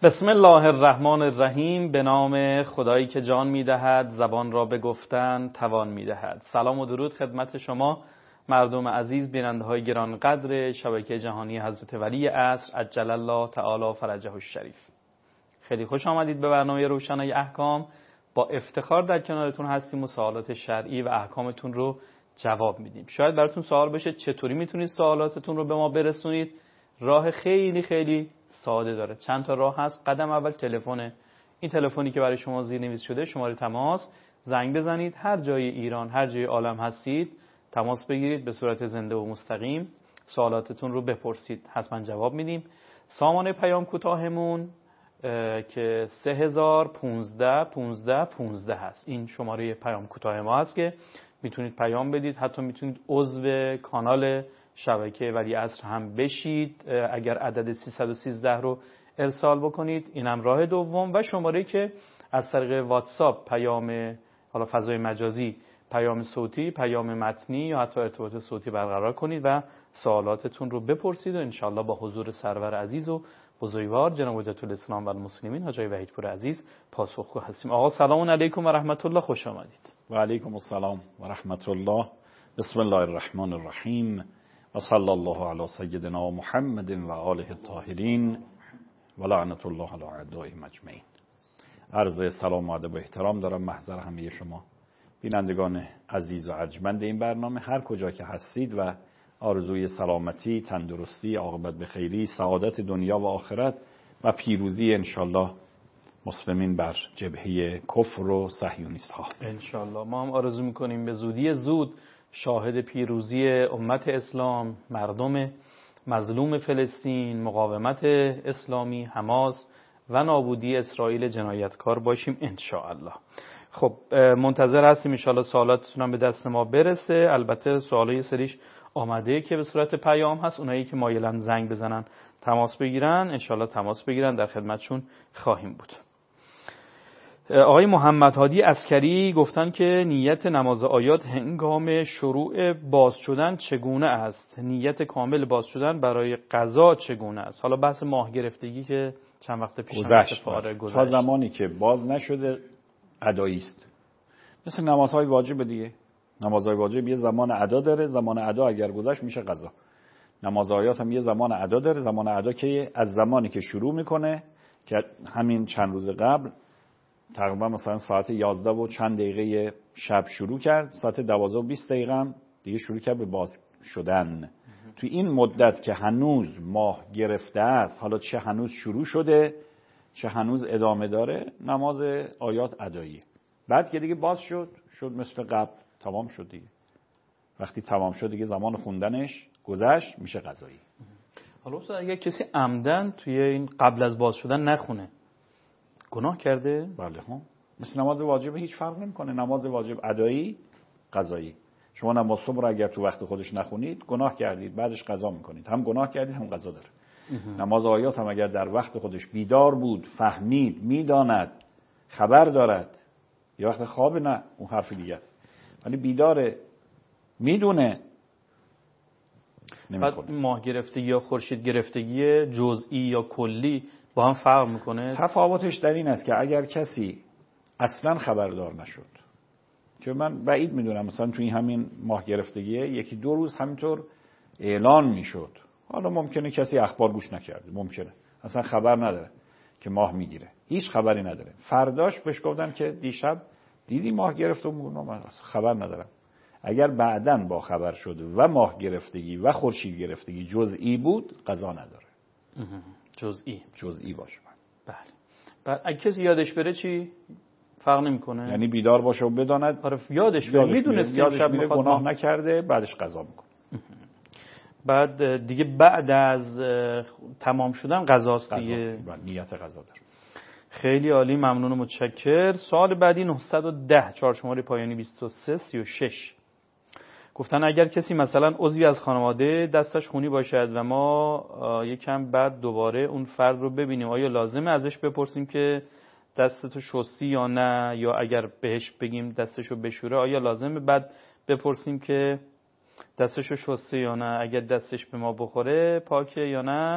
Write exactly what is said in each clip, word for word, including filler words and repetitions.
بسم الله الرحمن الرحیم. به نام خدایی که جان میدهد، زبان را به گفتن توان میدهد. سلام و درود خدمت شما مردم عزیز، بیننده های گرانقدر شبکه جهانی حضرت ولی عصر عجل الله تعالی فرجه الشریف. خیلی خوش آمدید به برنامه روشنای احکام. با افتخار در کنارتون هستیم و سوالات شرعی و احکامتون رو جواب میدیم. شاید براتون سوال بشه چطوری میتونید سوالاتتون رو به ما برسونید. راه خیلی خیلی ساده داره. چند تا راه هست. قدم اول تلفن. این تلفنی که برای شما زیرنویس شده، شماره تماس، زنگ بزنید. هر جای ایران، هر جای عالم هستید، تماس بگیرید، به صورت زنده و مستقیم سوالاتتون رو بپرسید، حتما جواب میدیم. سامانه پیام کوتاهمون که سه هزار و پانزده پانزده پانزده هست. این شماره پیام کوتاه ما هست که میتونید پیام بدید. حتی میتونید عضو کانال شبکه ولی عصر هم بشید اگر عدد سیصد و سیزده رو ارسال بکنید. اینم راه دوم. و شماره که از طریق واتساپ پیام، حالا فضای مجازی، پیام صوتی، پیام متنی یا حتی ارتباط صوتی برقرار کنید و سوالاتتون رو بپرسید و انشالله با حضور سرور عزیز و بزرگوار جناب حجت الاسلام و المسلمین حاجی وحیدپور عزیز پاسخگو هستیم. آقا سلام علیکم و رحمت الله، خوش آمدید. و علیکم السلام و رحمت الله. بسم الله الرحمن الرحیم و صلی الله علی سیدنا محمد و آله الطاهرین و لعنت الله علی اعدائهم اجمعین. عرض سلام و ادب و احترام دارم محضر همه شما بینندگان عزیز و ارجمند این برنامه، هر کجا که هستید و آرزوی سلامتی، تندرستی، عاقبت به خیری، سعادت دنیا و آخرت و پیروزی انشالله مسلمین بر جبهه کفر و صهیونیست ها. انشالله ما هم آرزو میکنیم به زودی زود شاهد پیروزی امت اسلام، مردم مظلوم فلسطین، مقاومت اسلامی، حماس و نابودی اسرائیل جنایتکار باشیم انشاءالله. خب منتظر هستیم انشاءالله سوالاتتون هم به دست ما برسه. البته سوالای سریش آمده که به صورت پیام هست. اونایی که مایلن زنگ بزنن، تماس بگیرن، انشاءالله تماس بگیرن، در خدمتشون خواهیم بود. آقای محمد هادی عسکری گفتن که نیت نماز آیات هنگام شروع باز شدن چگونه است؟ نیت کامل باز شدن برای قضا چگونه است؟ حالا بحث ماه گرفتگی که چند وقت پیش گذشت. گذشت. تا زمانی که باز نشده ادایی است. مثل نمازهای واجب دیگه. نمازهای واجب یه زمان ادا داره، زمان ادا اگر گذشت میشه قضا. نماز آیات هم یه زمان ادا داره، زمان ادا که از زمانی که شروع میکنه که همین چند روز قبل تقریبا مثلا ساعت یازده و چند دقیقه شب شروع کرد، ساعت دوازده و بیست دقیقه هم دیگه شروع کرد به باز شدن. توی این مدت که هنوز ماه گرفته است، حالا چه هنوز شروع شده چه هنوز ادامه داره، نماز آیات ادایی. بعد که دیگه باز شد شد مثل قبل، تمام شد دیگه. وقتی تمام شد دیگه زمان خوندنش گذشت، میشه قضایی. حالا اصلا اگه کسی عمدن توی این قبل از باز شدن نخونه، گناه کرده؟ بله ها. مثل نماز واجب هیچ فرق نمیکنه. نماز واجب ادایی، قضایی. شما نماز صبح رو اگر تو وقت خودش نخونید گناه کردید، بعدش قضا میکنید. هم گناه کردید هم قضا داره. نماز آیات هم اگر در وقت خودش بیدار بود، فهمید، میداند، خبر دارد، یا وقت خواب، نه اون حرف دیگه است. ولی بیداره، میدونه، بعد ماه گرفتگی یا خورشید گرفتگی جزئی یا کلی با هم فرق میکنه؟ تفاوتش در این است که اگر کسی اصلا خبردار نشد، که من بعید میدونم مثلا توی همین ماه گرفتگی یکی دو روز همینطور اعلان میشد، حالا ممکنه کسی اخبار گوش نکرده، ممکنه اصلا خبر نداره که ماه میگیره، هیچ خبری نداره، فرداش بهش گفتن که دیشب دیدی ماه گرفت و من خبر ندارم. اگر بعداً با خبر شد و ماه گرفتگی و خورشید گرفتگی جزئی بود، قضا نداره. جزئی جزئی باشه. بله. بعد اگه کسی یادش بره چی؟ فرق نمیکنه. یعنی بیدار باشه و بداند، آره یادش بره، میدونه شب میخواد گناه ما... نکرده، بعدش قضا میکنه. بعد دیگه بعد از تمام شدن قضاست دیگه. نیت قضا داره. خیلی عالی، ممنون و متشکر. سوال بعدی نهصد و ده، چهار شماره پایانی بیست و سه سی و شش. گفتن اگر کسی مثلا عضوی از خانواده دستش خونی باشد و ما یکم بعد دوباره اون فرد رو ببینیم، آیا لازمه ازش بپرسیم که دستتو شستی یا نه؟ یا اگر بهش بگیم دستشو بشوره، آیا لازمه بعد بپرسیم که دستشو شسته یا نه؟ اگر دستش به ما بخوره پاکه یا نه؟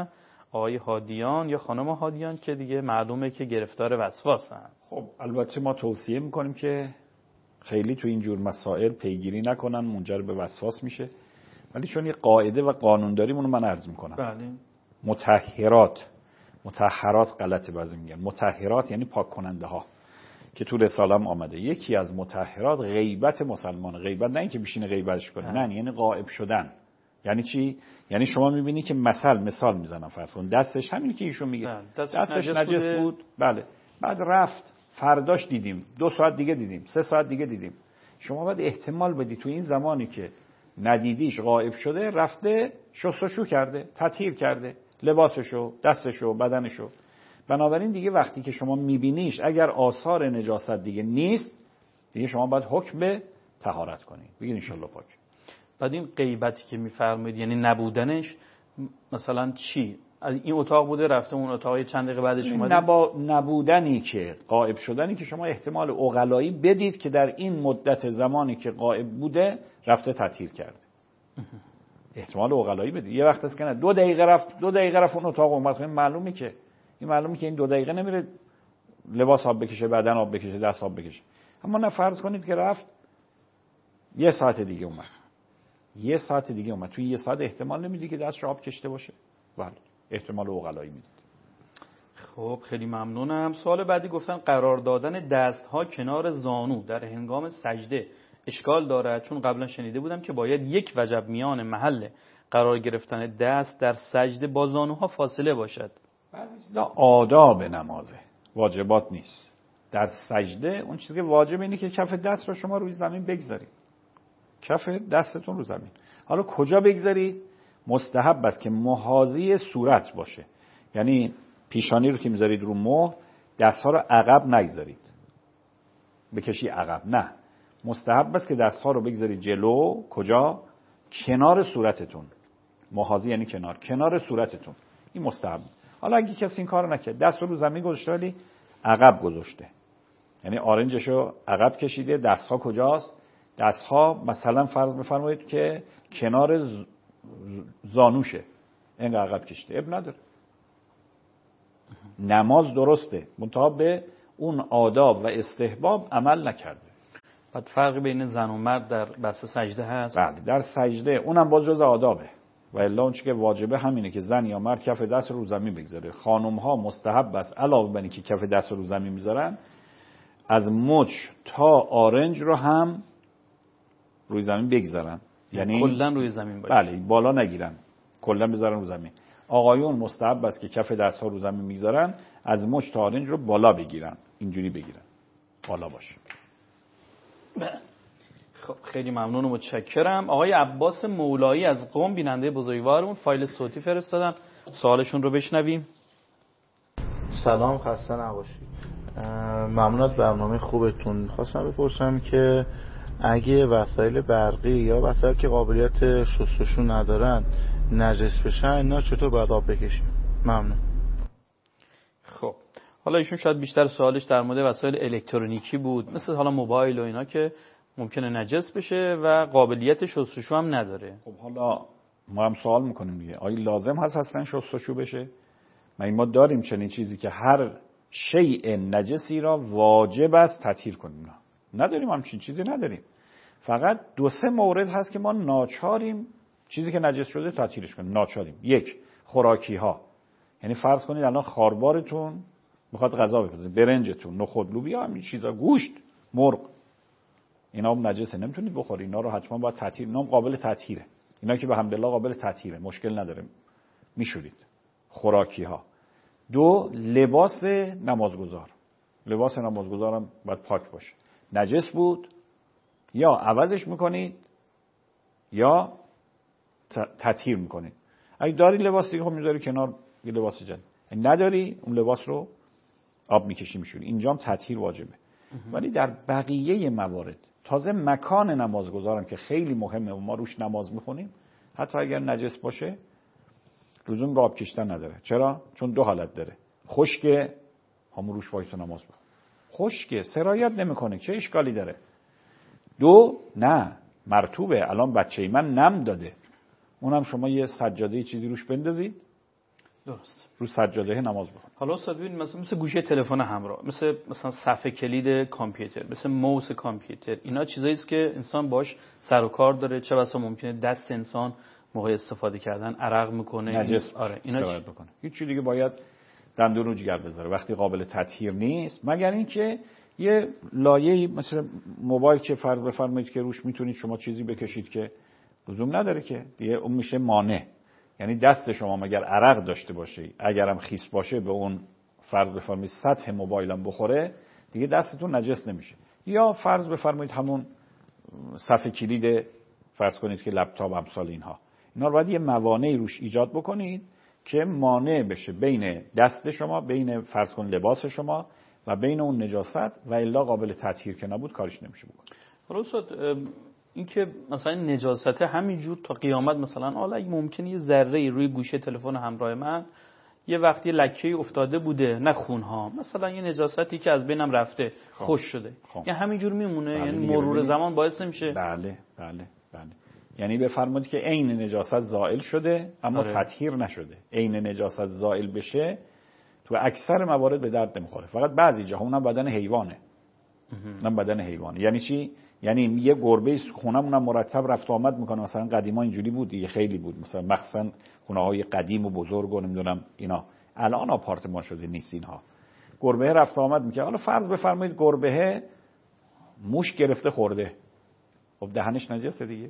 آقای هادیان یا خانم هادیان که دیگه معلومه که گرفتار وسواسن. خب البته ما توصیه میکنیم که خیلی تو این جور مسائل پیگیری نکنن، منجر به وسواس میشه. ولی چون یه قاعده و قانون داریم اونو من عرض میکنم. بله. مطهرات مطهرات غلطه بعضی میگن. مطهرات یعنی پاک کننده ها که تو رساله هم آمده. یکی از مطهرات غیبت مسلمان. غیبت نه اینکه بشینه غیبتش کنه، نه یعنی غائب شدن. یعنی چی؟ یعنی شما میبینی که مثل مثال میزنم فرض کن دستش همینی که ایشون میگه دستش, دستش نجس, نجس بود. بله. بعد رفت فرداش دیدیم، دو ساعت دیگه دیدیم، سه ساعت دیگه دیدیم. شما باید احتمال بدی تو این زمانی که ندیدیش غائب شده رفته شستشو کرده، تطهیر کرده لباسشو، دستشو، بدنشو. بنابراین دیگه وقتی که شما میبینیش اگر آثار نجاست دیگه نیست، دیگه شما باید حکم به طهارت کنید. بگید انشالله پاک. بعد این غیبتی که میفرمایید یعنی نبودنش مثلا چی؟ این اتاق بوده رفته اون اتاق چند دقیقه بعدش اومده؟ نبا... نبودنی که غائب شدنی که شما احتمال عقلایی بدید که در این مدت زمانی که غائب بوده رفته تطهیر کرده. احتمال عقلایی بدید. یه وقت است که نه دو دقیقه رفت دو دقیقه رفت اون اتاق اومد. این معلومه که این معلومه که این دو دقیقه نمیره لباس آب بکشه، بدن آب بکشه، دست آب بکشه. اما نه فرض کنید که رفت یه ساعت دیگه اومد. یه ساعت دیگه اومد. توی یه ساعت احتمال نمیدی که دستش آب کشته باشه. بله. احتمال عقلایی میدید. خب خیلی ممنونم. سوال بعدی گفتن قرار دادن دست‌ها کنار زانو در هنگام سجده اشکال دارد، چون قبلا شنیده بودم که باید یک وجب میان محل قرار گرفتن دست در سجده با زانوها فاصله باشد. بعضی چیزا آداب نمازه، واجبات نیست. در سجده اون چیزی که واجب اینه که کف دست رو شما روی زمین بگذارید. کف دستتون رو زمین. حالا کجا بگذارید؟ مستحب است که محاذی صورت باشه. یعنی پیشانی رو که میذارید رو مهر، دستها رو عقب نگذارید. بکشی عقب، نه. مستحب است که دستها رو بگذارید جلو. کجا؟ کنار صورتتون. محاذی یعنی کنار، کنار صورتتون. این مستحب. حالا اگه کسی این کارو نکرد، دست رو رو زمین گذاشته ولی عقب گذاشته، یعنی آرنجشو عقب کشیده، دستها کجاست؟ دستها مثلا فرض بفرمایید که کنار زانوشه، این عقب کشیده، اب نداره. نماز درسته، منتها به اون آداب و استحباب عمل نکرده. بعد فرقی بین زن و مرد در بحث سجده هست؟ بله، در سجده اونم باز جز آدابه. و الا اون چیزی که واجبه همینه که زن یا مرد کف دست رو زمین بگذاره. خانم ها مستحب است علاوه بر اینکه کف دست رو زمین میذارن، از مچ تا آرنج رو هم روی زمین بگذارن، یعنی کلا روی زمین باشه. بله، بالا نگیرن، کلا بذارن رو زمین. آقایون مستحب است که کف دست ها رو زمین میذارن، از مچ تا آرنج رو بالا بگیرن، اینجوری بگیرن، بالا باشه. خب خیلی ممنون و متشکرم. آقای عباس مولایی از قم بیننده بزرگوارمون فایل صوتی فرستادن، سوالشون رو بشنویم. سلام، خسته نباشید. ممنون از برنامه خوبتون. خواستم بپرسم که اگه وسایل برقی یا وسایل که قابلیت شستشو ندارن نجس بشن، اینا چطور باید آب بکشیم؟ ممنون. خب حالا ایشون شاید بیشتر سوالش در مورد وسایل الکترونیکی بود، مثل حالا موبایل و اینا که ممکنه نجس بشه و قابلیت شستشو هم نداره. خب حالا ما هم سوال میکنیم دیگه، آیا لازم هست اصلا شستشو بشه؟ ما ما داریم چنین چیزی که هر شیء نجسی را واجب است تطهیر کنیم؟ نه، نداریم، همچین چیزی نداریم. فقط دو سه مورد هست که ما ناچاریم چیزی که نجس شده تطهیرش کنیم، ناچاریم. یک، خوراکی ها، یعنی فرض کنید الان خاربارتون میخواد غذا بپزه، برنجتون، نخود، لوبیا، همین چیزا، گوشت، مرغ، اینا هم نجسه، نمیتونید بخورید. اینا رو حتما باید تطهیر، اینا قابل تطهیره. اینا که به حمدالله قابل تطهیره، مشکل نداره، میشورید. خوراکی ها. دو، لباس نمازگزار. لباس نمازگزارم باید پاک باشه. نجس بود یا عوضش میکنید یا تطهیر میکنید. اگه داری لباس دیگه خب میذاری کنار، یه لباس جدید. نداری اون لباس رو آب میکشی میشوری. اینجا هم تطهیر واجبه. ولی در بقیه موارد، تازه مکان نمازگزارم که خیلی مهمه و ما روش نماز میخونیم، حتی اگر نجس باشه لزوم به آب کشیدن نداره. چرا؟ چون دو حالت داره. خشک، همون روش وایس نماز بخون. خشک سرایت نمیکنه، چه اشکالی داره؟ دو، نه، مرطوبه. الان بچه من نم داده، اونم شما یه سجاده چیزی روش بندازید، درست. رو سجاده نماز بخون. حالا استاد ببین مثلا مثل گوشی تلفن همراه، مثل مثلا صفحه کلید کامپیوتر، مثل موس کامپیوتر، اینا چیزایی است که انسان باش سر و کار داره، چه بسا ممکنه دست انسان موقع استفاده کردن عرق میکنه، نجس. آره اینا استفاده بکنه. هیچ چیزی دیگه باید دندون رو جگر بذاره وقتی قابل تطهیر نیست، مگر اینکه یه لایه‌ای مثل موبایل که فرض بفرمایید که روش میتونید شما چیزی بکشید که لزوم نداره که دیگه اون میشه مانع. یعنی دست شما مگر عرق داشته باشه، اگرم خیس باشه به اون فرض بفرمایید سطح موبایلم بخوره، دیگه دستتون نجس نمیشه. یا فرض بفرمایید همون صفحه کلید فرض کنید که لپتاپ امثال اینها، اینا رو باید یه موانعی روش ایجاد بکنید که مانع بشه بین دست شما، بین فرض کن لباس شما و بین اون نجاست، و الا قابل تطهیر که نبود کارش نمیشه بکنه. حالا استاد این که مثلا نجاست همینجور تا قیامت مثلا حالا ممکنه یه ذره روی گوشه تلفن همراه من یه وقتی لکه‌ای افتاده بوده، نه خونها، مثلا یه نجاستی که از بینم رفته خوش شده، یا همینجور میمونه، بله، یعنی مرور زمان باعث نمیشه؟ بله بله بله. یعنی بفرمایید که عین نجاست زائل شده اما آره. تطهیر نشده. عین نجاست زائل بشه تو اکثر موارد به درد نمیخوره، فقط بعضی جاها اونم بدن حیوانه. اونم بدن حیوانه. یعنی چی؟ یعنی یه گربه خونمونم مرتب رفت و آمد میکنه، مثلا قدیما اینجوری بود دیگه، خیلی بود، مثلا مخصوصا خونه‌های قدیم و بزرگ و نمیدونم اینا، الان آپارتمان شده نیست اینها. گربه رفت و آمد میکنه. حالا فرض بفرمایید گربه موش گرفته خورده، خب دهنش نجسه دیگه،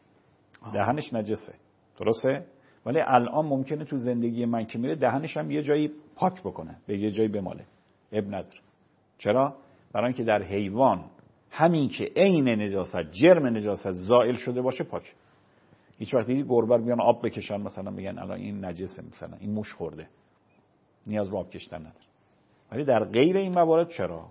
دهنش نجسه، درسته؟ ولی الان ممکنه تو زندگی من که میره دهنش هم یه جایی پاک بکنه، به یه جایی بماله، اب نداره. چرا؟ برای اینکه در حیوان همین که عین نجاست، جرم نجاست زائل شده باشه پاک. هیچ وقت دیدی گربه رو بیان آب بکشن مثلا بگن الان این نجسه، مثلا این موش خورده، نیاز به آب کشیدن نداره. ولی در غیر این موارد چرا؟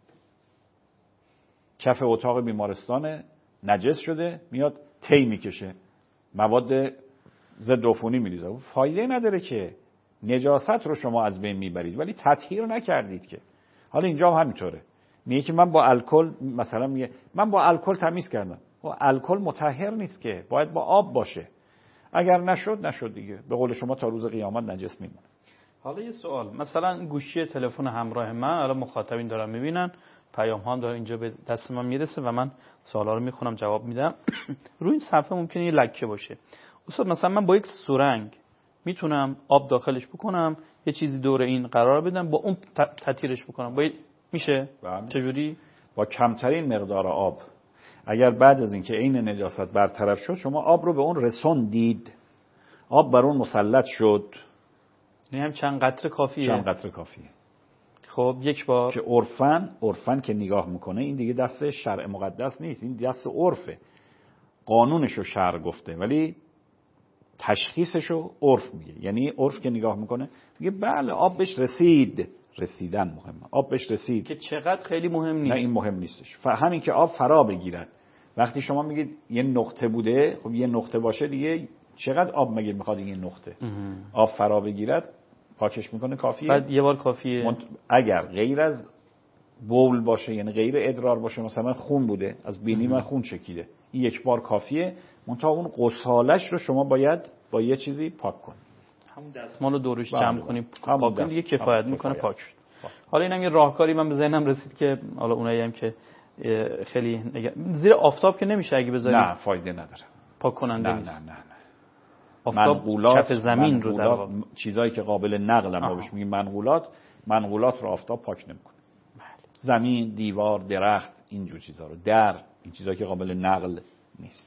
کف اتاق بیمارستان نجس شده، میاد تی میکشه، مواد ضد عفونی میریزه، فایده نداره که. نجاست رو شما از بین میبرید ولی تطهیر نکردید که. حالا اینجا هم همینطوره، میگه که من با الکل مثلا میگه من با الکل تمیز کردم، با الکل مطهر نیست که، باید با آب باشه. اگر نشد نشد دیگه، به قول شما تا روز قیامت نجس میمونه. حالا یه سوال، مثلا گوشی تلفن همراه من الان مخاطبین دارن میبینن، پیام ها هم داره اینجا به دست من میرسه و من سوالا رو میخونم جواب میدم. روی این صفحه ممکنه یه لکه باشه. استاد مثلا من با یک سرنگ میتونم آب داخلش بکنم، یه چیزی دور این قرار بدم، با اون تطهیرش بکنم، با میشه؟ بله. چجوری؟ با کمترین مقدار آب. اگر بعد از اینکه عین نجاست برطرف شد شما آب رو به اون رسوندید، آب بر اون مسلط شد، یعنی هم چند قطره کافیه؟ چند قطره کافیه. خب یک بار که عرفن عرفن که نگاه میکنه این دیگه دست شرع مقدس نیست، این دست عرفه. قانونشو شرع گفته ولی تشخیصشو عرف میگه. یعنی عرف که نگاه میکنه میگه بله آب بهش رسید، رسیدن مهمه، آب بهش رسید، که چقدر خیلی مهم نیست. نه این مهم نیستش، همین که آب فرا بگیرد. وقتی شما میگید یه نقطه بوده، خب یه نقطه باشه دیگه، چقدر آب مگه میخواد این نقطه؟ آب فرا بگیرد پاکش میکنه، کافیه. بعد یه بار کافیه. منت... اگر غیر از بول باشه، یعنی غیر ادرار باشه، مثلا خون بوده، از بینی من خون چکیده، این یک بار کافیه. منتها اون قصالش رو شما باید با یه چیزی پاک کنید، همون دستمال رو دورش بله جمع کنیم پاک کنیم دیگه، کفایت میکنه پاک شد. حالا اینم یه راهکاری من به ذهنم رسید که حالا اونایی هم که خیلی نگه... زیر آفتاب که نمیشه اگه بذاریم؟ نه فایده نداره، پاک کننده نه نیست. نه نه نه. آفتاب منقولات، کف زمین رو در واقع، چیزایی که قابل نقل ما بهش میگیم منقولات، منقولات رو آفتاب پاک نمیکنه. زمین، دیوار، درخت، اینجور چیزا رو، در این چیزایی که قابل نقل نیست.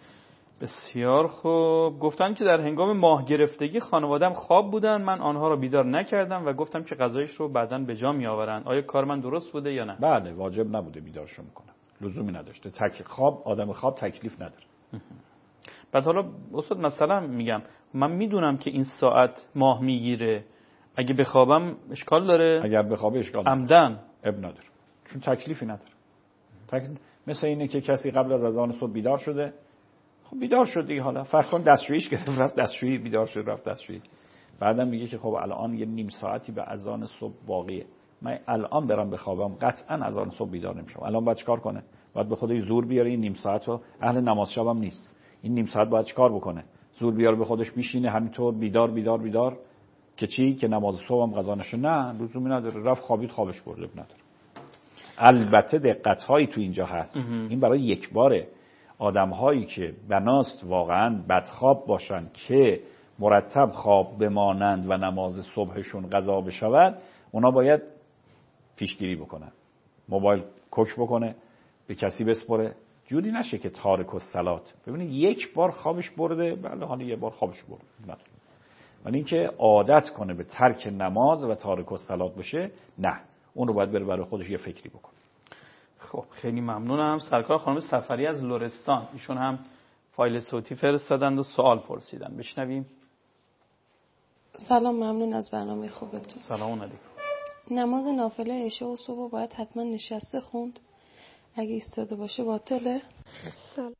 بسیار خوب. گفتن که در هنگام ماه گرفتگی خانواده‌ام خواب بودن، من آنها را بیدار نکردم و گفتم که غذایش رو بعداً به جا میآورند. آیا کار من درست بوده یا نه؟ بله واجب نبوده بیدارشون کنم، لزومی نداشته. تک خواب آدم خواب تکلیف نداره. بعد حالا استاد مثلا میگم من میدونم که این ساعت ماه میگیره، اگه بخوابم اشکال داره؟ اگر بخوابه اشکال نداره، عمدن اب نداره، چون تکلیفی نداره. تکلیف... مثل اینه که کسی قبل از اذان صبح بیدار شده، خب بیدار شد دیگه، حالا فرض کن دستشوییش گرفت رفت دستشویی، بیدار شد رفت دستشویی، بعدم میگه که خب الان یه نیم ساعتی به اذان صبح باقیه، من الان برم بخوابم قطعا اذان صبح بیدار نمیشم. الان باید چیکار کنه؟ باید به خودش زور بیاره این نیم ساعت رو، اهل نماز شب هم نیست، این نیم ساعت باید چیکار بکنه؟ زور بیاره به خودش، میشینه همینطور بیدار بیدار بیدار که چی؟ که نماز صبح هم قضا نشه. نه لزومی نداره، رفت خوابید خوابش برده نداره. البته دقت‌هایی تو اینجا هست. این برای یک باره. آدم‌هایی که بناست واقعاً بدخواب باشن که مرتب خواب بمانند و نماز صبحشون قضا بشود، اونا باید پیشگیری بکنن. موبایل کوک بکنه، به کسی بسپره، جوری نشه که تارک الصلات. ببینید یک بار خوابش برده، بله حالا یه بار خوابش برده، نه. ولی اینکه عادت کنه به ترک نماز و تارک الصلات بشه، نه. اون رو باید بره برای خودش یه فکری بکنه. خب خیلی ممنونم. سرکار خانم سفری از لرستان، ایشون هم فایل صوتی فرستادند و سوال پرسیدن. بشنویم. سلام، ممنون از برنامه خوبتون. سلام علیکم. نماز نافله عشاء و صبح باید حتما نشسته خوند؟ اگه ایستاده باشه باطله؟ سلام.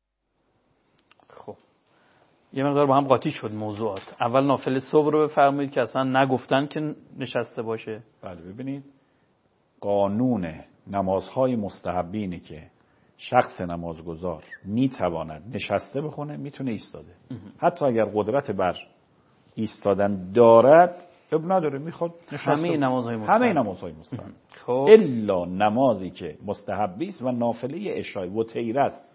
خب یه مقدار با هم قاطی شد موضوعات. اول نافله صبح رو بفرمایید که اصلا نگفتن که نشسته باشه. بله ببینید، قانون نمازهای مستحبی اینه که شخص نمازگزار میتواند نشسته بخونه، میتونه ایستاده. حتی اگر قدرت بر ایستادن دارد اب نداره، میخواد نشسته. همه نمازهای مستحب. همه نمازهای مستحب. خب الا نمازی که مستحبی است و نافله عشاء و تیره است.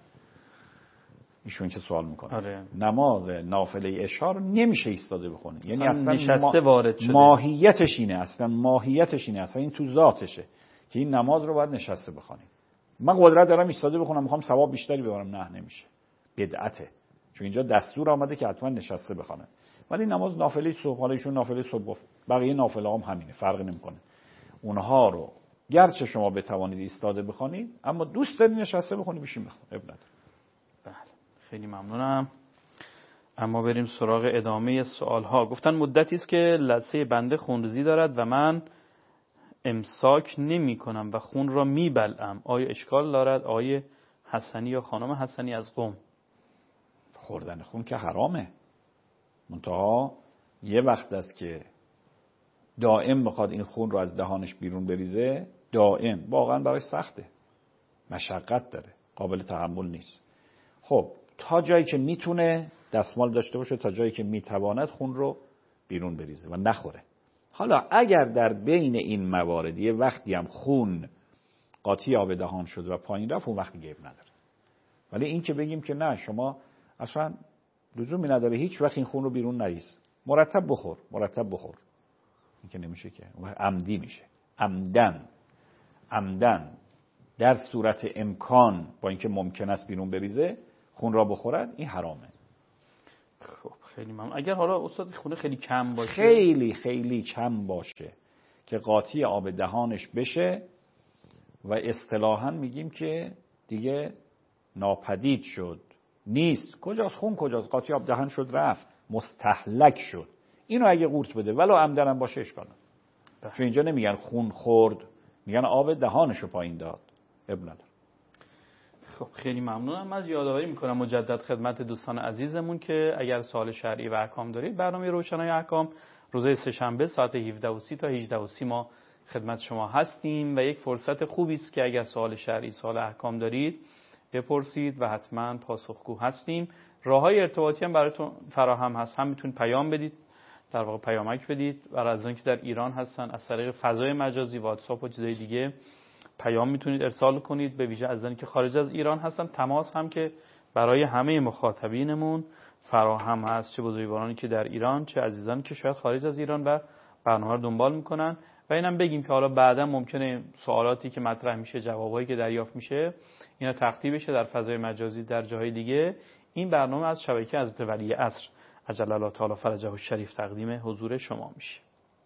ایشون که سوال میکنه. آره. نماز نافله عشاء رو نمیشه ایستاده بخونه. یعنی اصلا نشسته ما... وارد شده. ماهیتش اینه، اصلا ماهیتش اینه، اصلا این تو ذاتشه که این نماز رو باید نشسته بخونیم. من قدرت دارم ایستاده بخونم، میخوام ثواب بیشتری ببرم، نه نمیشه. بدعته. چون اینجا دستور آمده که حتما نشسته بخونه. ولی نماز نافله صبح، حالا ایشون نافله صبح گفت، بقیه نافله هم همینه، فرق نمیکنه. اونها رو گرچه شما بتوانید ایستاده بخونید، اما دوست دارید نشسته بخونید، بشین بخونید، اب نداره. بله خیلی ممنونم. اما بریم سراغ ادامه سوال ها. گفتن مدتی است که لثه بنده خونریزی دارد و من امساک نمی کنم و خون را می بلعم. آیا اشکال دارد؟ آقای حسنی یا خانم حسنی از قم. خوردن خون که حرامه، منتها یه وقت است که دائم بخواد این خون رو از دهانش بیرون بریزه، دائم واقعا برای سخته، مشقت داره، قابل تحمل نیست. خب تا جایی که میتونه دستمال داشته باشه، تا جایی که میتواند خون رو بیرون بریزه و نخوره. حالا اگر در بین این موارد یه وقتی هم خون قاطی آب دهان شد و پایین رفت، اون وقتی گیب نداره. ولی این که بگیم که نه شما اصلا لزومی نداره هیچ وقت این خون رو بیرون نریز، مرتب بخور مرتب بخور، این که نمیشه، که عمدی میشه. عمدن عمدن در صورت امکان با اینکه ممکن است بیرون بریزه خون را بخورد، این حرامه. خب خیلی ممنون. اگر حالا استاد خونه خیلی کم باشه، خیلی خیلی کم باشه که قاطی آب دهانش بشه و اصطلاحاً میگیم که دیگه ناپدید شد، نیست، کجاست خون، کجاست، قاطی آب دهان شد رفت، مستهلک شد، اینو اگه قورت بده ولو عمدن باشه اشکال نداره. چون اینجا نمیگن خون خورد، میگن آب دهانشو پایین داد، اب نداره. خب خیلی ممنونم. من یادآوری میکنم مجدد خدمت دوستان عزیزمون که اگر سوال شرعی و احکام دارید، برنامه روشنای احکام روز سه‌شنبه ساعت هفده و سی تا هجده و سی ما خدمت شما هستیم و یک فرصت خوبی است که اگر سوال شرعی، سوال احکام دارید بپرسید و حتما پاسخگو هستیم. راههای ارتباطی هم براتون فراهم هست، هم میتونید پیام بدید، در واقع پیامک بدید، برای از اینکه در ایران هستن از طریق فضای مجازی، واتساپ و چیزای دیگه پیام میتونید ارسال کنید، به ویژه از اینکه خارج از ایران هستن. تماس هم که برای همه مخاطبینمون فراهم هست، چه بزرگوارانی که در ایران، چه عزیزانی که شاید خارج از ایران و برنامه رو دنبال میکنن. و اینم بگیم که حالا بعدا ممکنه سوالاتی که مطرح میشه، جوابایی که دریافت میشه، اینا تقدیم بشه در فضای مجازی در جاهای دیگه. این برنامه از شبکه حضرت ولی عصر عجل الله تعالی فرجه الشریف تقدیم حضور شما میشه.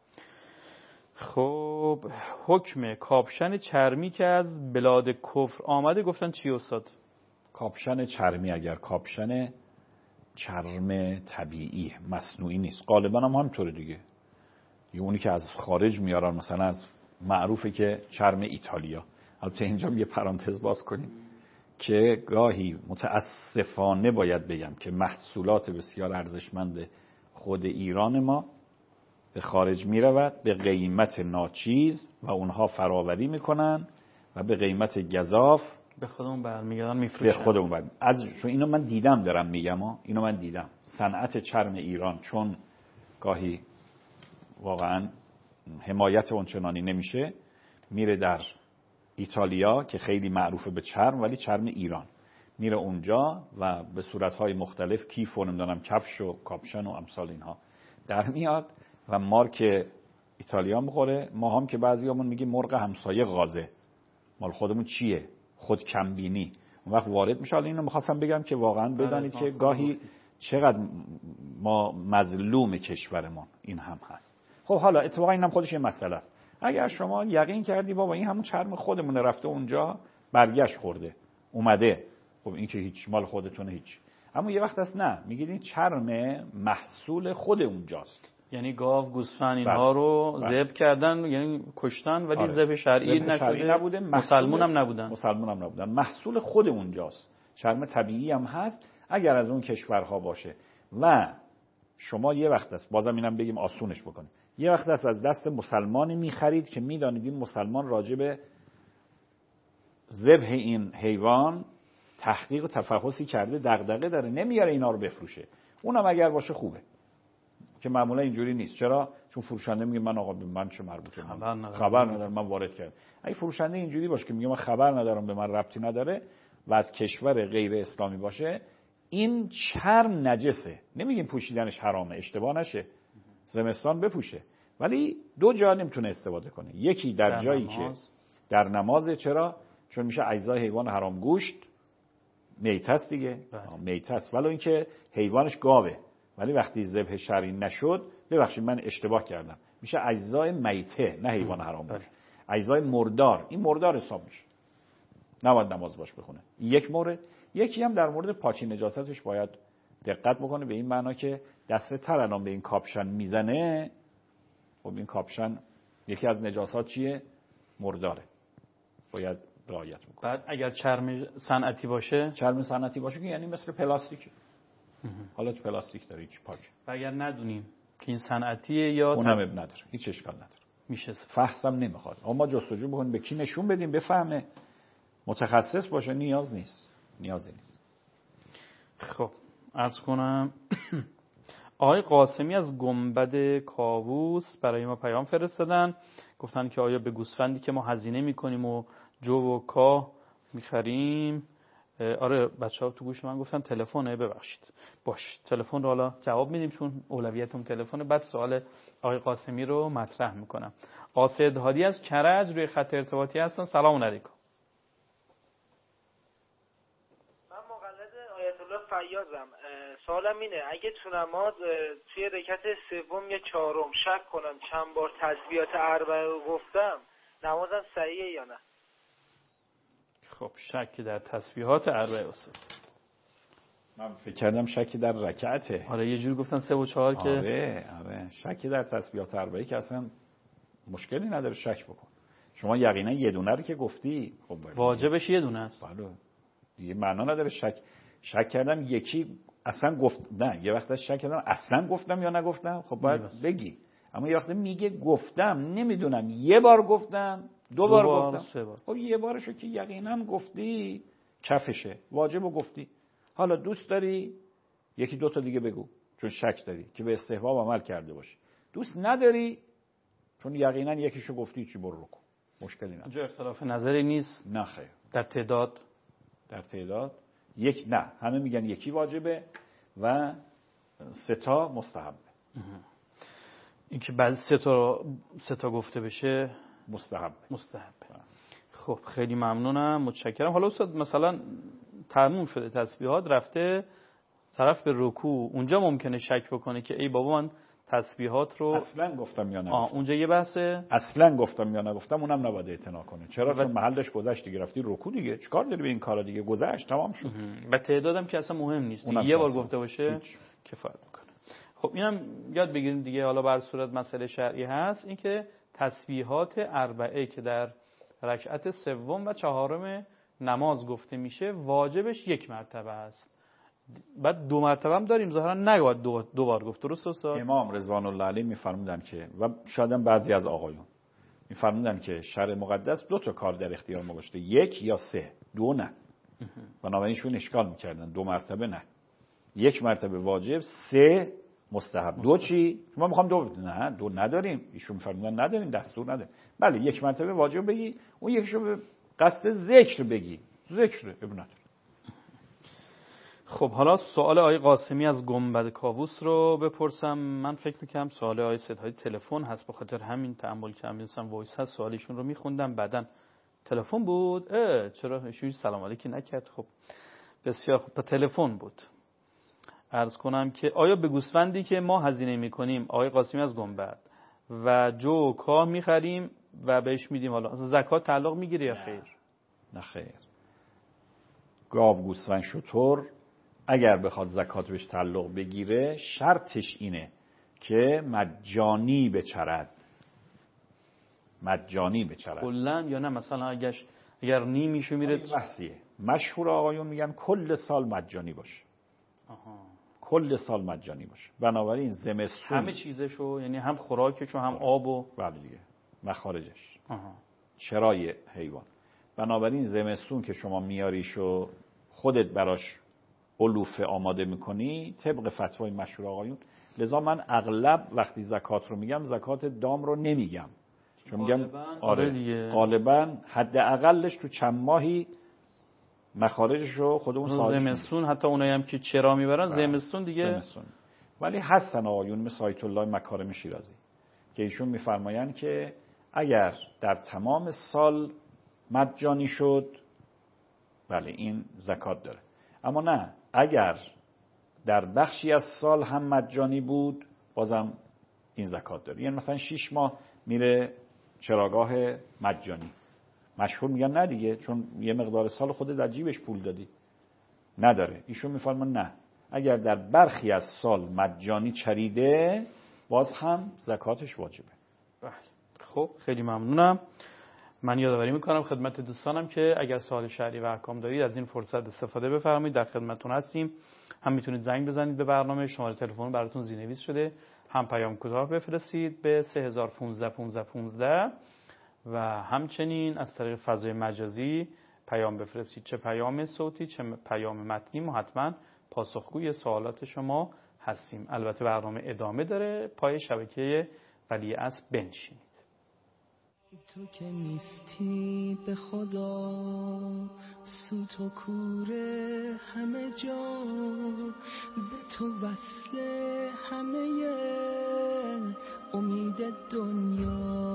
خب حکم کاپشن چرمی که از بلاد کفر آمده گفتن چی استاد؟ کاپشن چرمی اگر کاپشن چرم طبیعی مصنوعی نیست، غالبا هم همینطوره دیگه. یه اونی که از خارج میارن، مثلا از معروفه که چرم ایتالیا. البته اینجا یه پرانتز باز کنیم که گاهی متاسفانه باید بگم که محصولات بسیار ارزشمند خود ایران ما به خارج می رود به قیمت ناچیز و اونها فراوری میکنن و به قیمت گزاف به خودمون برمیگردن میفروشن. به خودمون برمیگردن. از چون اینو من دیدم، دارم میگم ها، اینو من دیدم. صنعت چرم ایران چون گاهی واقعا حمایت اونچنانی نمیشه، میره در ایتالیا که خیلی معروفه به چرم، ولی چرم ایران، میره اونجا و به صورتهای مختلف کیف و نمیدونم کفش و کاپشن و امثال اینها در میاد و مارک ایتالیا میخوره. ما هم که بعضیامون میگیم مرغ همسایه غازه، مال خودمون چیه؟ خود کمبینی. اون وقت وارد میشه. حالا اینو میخواستم بگم که واقعا بدانید که گاهی چقدر ما مظلوم کشورمون این هم هست. خب حالا اتفاقا اینم خودش یه مسئله است. اگر شما یقین کردی بابا این همون چرم خودمونه، رفته اونجا برگشت خورده اومده، خب این که هیچ مال خودتونه هیچ. اما یه وقت هست نه، میگید این چرم محصول خود اونجاست. یعنی گاو، گوسفند اینها رو ذبح کردن، یعنی کشتن، ولی آره. ذبح شرعی نشده، نبوده، مسلمون هم نبودن. مسلمون هم نبودن. محصول خود اونجاست. چرم طبیعی هم هست اگر از اون کشورها باشه. و شما یه وقت است، بازم اینم بگیم آسونش بکنید، یه وقت است از دست مسلمانی میخرید که میدانید این مسلمان راجع به ذبح این حیوان تحقیق و تفحصی کرده، دغدغه داره، نمیاره اینا رو بفروشه. اونم اگر باشه خوبه، که معمولا اینجوری نیست. چرا؟ چون فروشنده میگه من آقا به من چه مربوطه، خبر ندارم خبر ندارم من وارد کردم. اگه فروشنده اینجوری باشه که میگه من خبر ندارم، به من ربطی نداره و از کشور غیر اسلامی باشه، این چرم نجسه. نمیگیم پوشیدنش حرامه، اشتباه نشه، زمستان بپوشه، ولی دو جا نمیتونه استفاده کنه. یکی در, در جایی نماز. که در نماز. چرا؟ چون میشه اجزای حیوان حرام گوشت، میت است دیگه، میت است، ولو اینکه حیوانش گاوه، ولی وقتی ذبح شرعی نشد، ببخشید من اشتباه کردم، میشه اجزای میته، نه حیوان حرام گوشت، اجزای مردار. این مردار حساب میشه، نباید نماز باش بخونه. یک مورد. یکی هم در مورد پاکی نجاستش باید دقت بکنه، به این معنا که دسته تر الان به این کاپشن میزنه، خب این کاپشن یکی از نجاسات چیه؟ مرداره، باید رعایت بکنه. بعد اگر چرم صنعتی باشه، چرم صنعتی باشه که یعنی مثل پلاستیک، حالا تو پلاستیک داره هیچ پاک. و اگر ندونیم که این صنعتیه یا اونم اب نداره، هیچ اشکال نداره، میشه فحصم نمیخواد. اما ما جستجو بکنیم، به کی نشون بدیم بفهمه، متخصص باشه، نیاز نیست، نیازی نیست. خب عرض کنم آقای قاسمی از گنبد کاووس برای ما پیام فرستادن، گفتن که آیا به گوسفندی که ما هزینه میکنیم و جو و کاه میخریم، آره بچه‌ها تو گوش من گفتن تلفنه، ببخشید باش تلفن رو حالا جواب میدیم چون اولویتم تلفنه، بعد سوال آقای قاسمی رو مطرح میکنم. قاصد هادی از کرج روی خط ارتباطی هستن. سلام علیکم. فیاضم. سوالم اینه اگه تو نماز توی رکعت سوم یا چهارم شک کنم چند بار تسبیحات اربعه رو گفتم، نمازم صحیحه یا نه؟ خب شک در تسبیحات اربعه استاد، من فکر کردم شک در رکعته. آره یه جوری گفتن سه و چهار که آره آره شک در تسبیحات اربعه که اصلا مشکلی نداره شک بکن. شما یقینا یه دونه رو که گفتی، خب واجبش یه دونه است. بله دیگه معنا نداره شک. شک کردم یکی اصلا گفت نه، یه وقت شک کردم اصلا گفتم یا نگفتم، خب باید بگی. اما یه وقت میگه گفتم نمیدونم یه بار گفتم دو, دو بار, بار گفتم سه بار. خب یه بارشو که یقینا گفتی کفشه، واجبو گفتی. حالا دوست داری یکی دو تا دیگه بگو چون شک داری که به استحباب عمل کرده باشی، دوست نداری چون یقینا یکیشو گفتی چی برو کن، مشکلی نداره. اونجا اختلاف نظری نیست؟ نه خیر. در تعداد در تعداد یک نه، همه میگن یکی واجبه و سه تا مستحبه. اینکه بعد سه تا سه تا گفته بشه مستحبه. مستحبه. خب خیلی ممنونم، متشکرم. حالا استاد مثلا تموم شده تسبیحات، رفته طرف به رکوع، اونجا ممکنه شک بکنه که ای بابا من تسبیحات رو اصلا گفتم یا نگفتم. آه اونجا یه بحثه اصلا گفتم یا نگفتم، اونم نباید اعتنا کنه. چرا؟ چون محلش گذشت دیگه، رفتی رکوع دیگه، چیکار داری به این کارا دیگه، گذشت تمام شد. و تعدادم که اصلا مهم نیست، یه بار گفته باشه کفایت میکنه. خب اینم یاد بگیریم دیگه. حالا بر صورت مسئله شرعی هست، اینکه تسبیحات اربعه که در رکعت سوم و چهارم نماز گفته میشه واجبش یک مرتبه است. بعد دو مرتبه هم داریم ظاهرا نگاهد دو, دو بار گفت. درست استاد؟ امام رضوان الله علیه میفرمودن که و شاید هم بعضی از آقایون میفرمودن که شرع مقدس دو تا کار در اختیار ما گذاشته، یک یا سه، دو نه. بنابراین ایشون اشکال میکردن دو مرتبه نه، یک مرتبه واجب، سه مستحب. دو چی؟ ما میخوام دو نه دو نداریم، ایشون فرمودن نداریم، دستور نداریم. بله یک مرتبه واجب بگی، اون یکیشو به قصد ذکر بگی، ذکر اب نداره. خب حالا سوال آقای قاسمی از گنبد کاووس رو بپرسم. من فکر میکنم سوال آقای ستای تلفن هست، به خاطر همین تأمل کردم می‌دونستم وایس هست، سوالشون رو میخوندم بعدن تلفن بود. اه چرا ایشون سلام علیکی نکرد؟ خب بسیار خوب، تلفن بود. عرض کنم که آیا به گوسفندی که ما هزینه میکنیم آقای قاسمی از گنبد و جو و کاه میخریم و بهش میدیم، حالا زکات تعلق میگیره یا خیر؟ نه خیر. گاو، گوسفند، شتر اگر بخواد زکات بهش تعلق بگیره شرطش اینه که مجانی بچرد. مجانی بچرد کلاً یا نه مثلا اگر اگر نیمیشو میره بحثیه. مشهور آقایون میگن کل سال مجانی باشه. آها. کل سال مجانی باشه. بنابراین زمستون همه چیزشو، یعنی هم خوراکشو هم آب و بله دیگه مخارجش. آها. چرای حیوان. بنابراین زمستون که شما میاریشو خودت براش علوفه آماده میکنی طبق فتوای مشهور آقایون. لذا من اغلب وقتی زکات رو میگم زکات دام رو نمیگم، چون میگم آره دیگه غالبا حداقلش تو چند ماهی مخارجش رو خودمون ساعت زمستون، حتی اونایی هم که چرا میبرن زمستون دیگه زمستون. ولی هستن آقایون مثل آیت الله مکارم شیرازی که ایشون میفرمایند که اگر در تمام سال مجانی شد بله این زکات داره، اما نه اگر در بخشی از سال هم مجانی بود بازم این زکات داره. یعنی مثلا شش ماه میره چراگاه مجانی، مشهور میگن نه دیگه چون یه مقدار سال خود در جیبش پول دادی، نداره. ایشون میفرمان نه اگر در برخی از سال مجانی چریده باز هم زکاتش واجبه. بله. خب خیلی ممنونم. من یادآوری میکنم خدمت دوستانم که اگر سوال شرعی و احکام دارید از این فرصت استفاده بفرمایید، در خدمتتون هستیم. هم میتونید زنگ بزنید به برنامه، شماره تلفن براتون زیرنویس شده، هم پیام کوتاه بفرستید به سه هزار و پانصد و پانزده پانزده و همچنین از طریق فضای مجازی پیام بفرستید، چه پیام صوتی چه پیام متنی. ما حتما پاسخگوی سوالات شما هستیم. البته برنامه ادامه داره، پای شبکه ولی اصل بنشینید. تو که نیستی به خدا سوت و کوره همه جا، به تو وصل همه امید دنیا،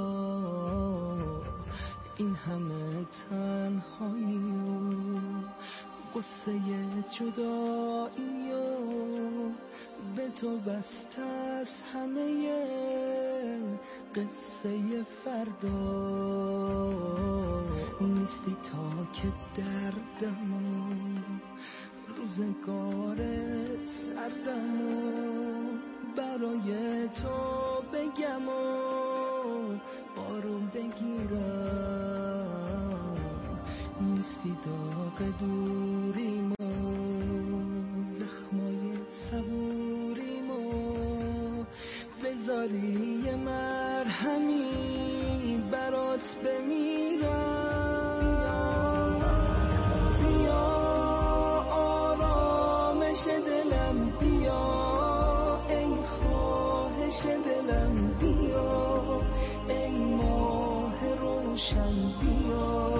این همه تنهایی و قصه جدایی و به تو بسته از همه قصه فردا، نیستی تا که دردم و روزگار سردم و برای تو بگم و بارون بگیرم، نیستی داغ دوریم و زخمای صبوریم و بذاری یه مرهمی برات بمیرم. بیا آرامش دلم بیا، ای خواهش دلم بیا، ای ماه روشن بیا،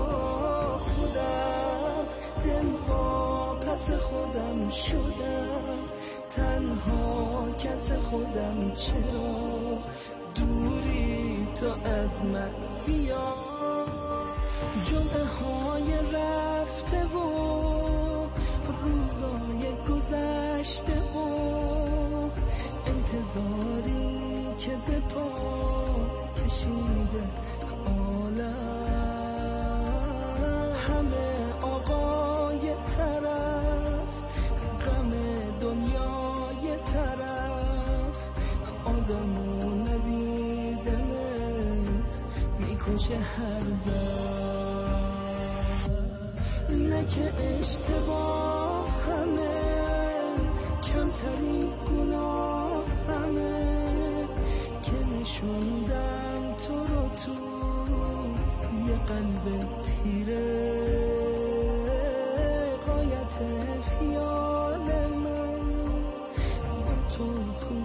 خودم دل واپس خودم شدم، تنها کس خودم چرا دوری تو از من بیا. جمعه های رفته و روزای گذشته و انتظاری که به پات کشیده عالم، همه آقای طرف غم دنیای طرف، آدمو ندیدنت میکشه هر دم، نه که اشتباه همه کمترین گناه همه که نشوندم تو رو تو یه قلب تیره، قایت خیال من با تو خوب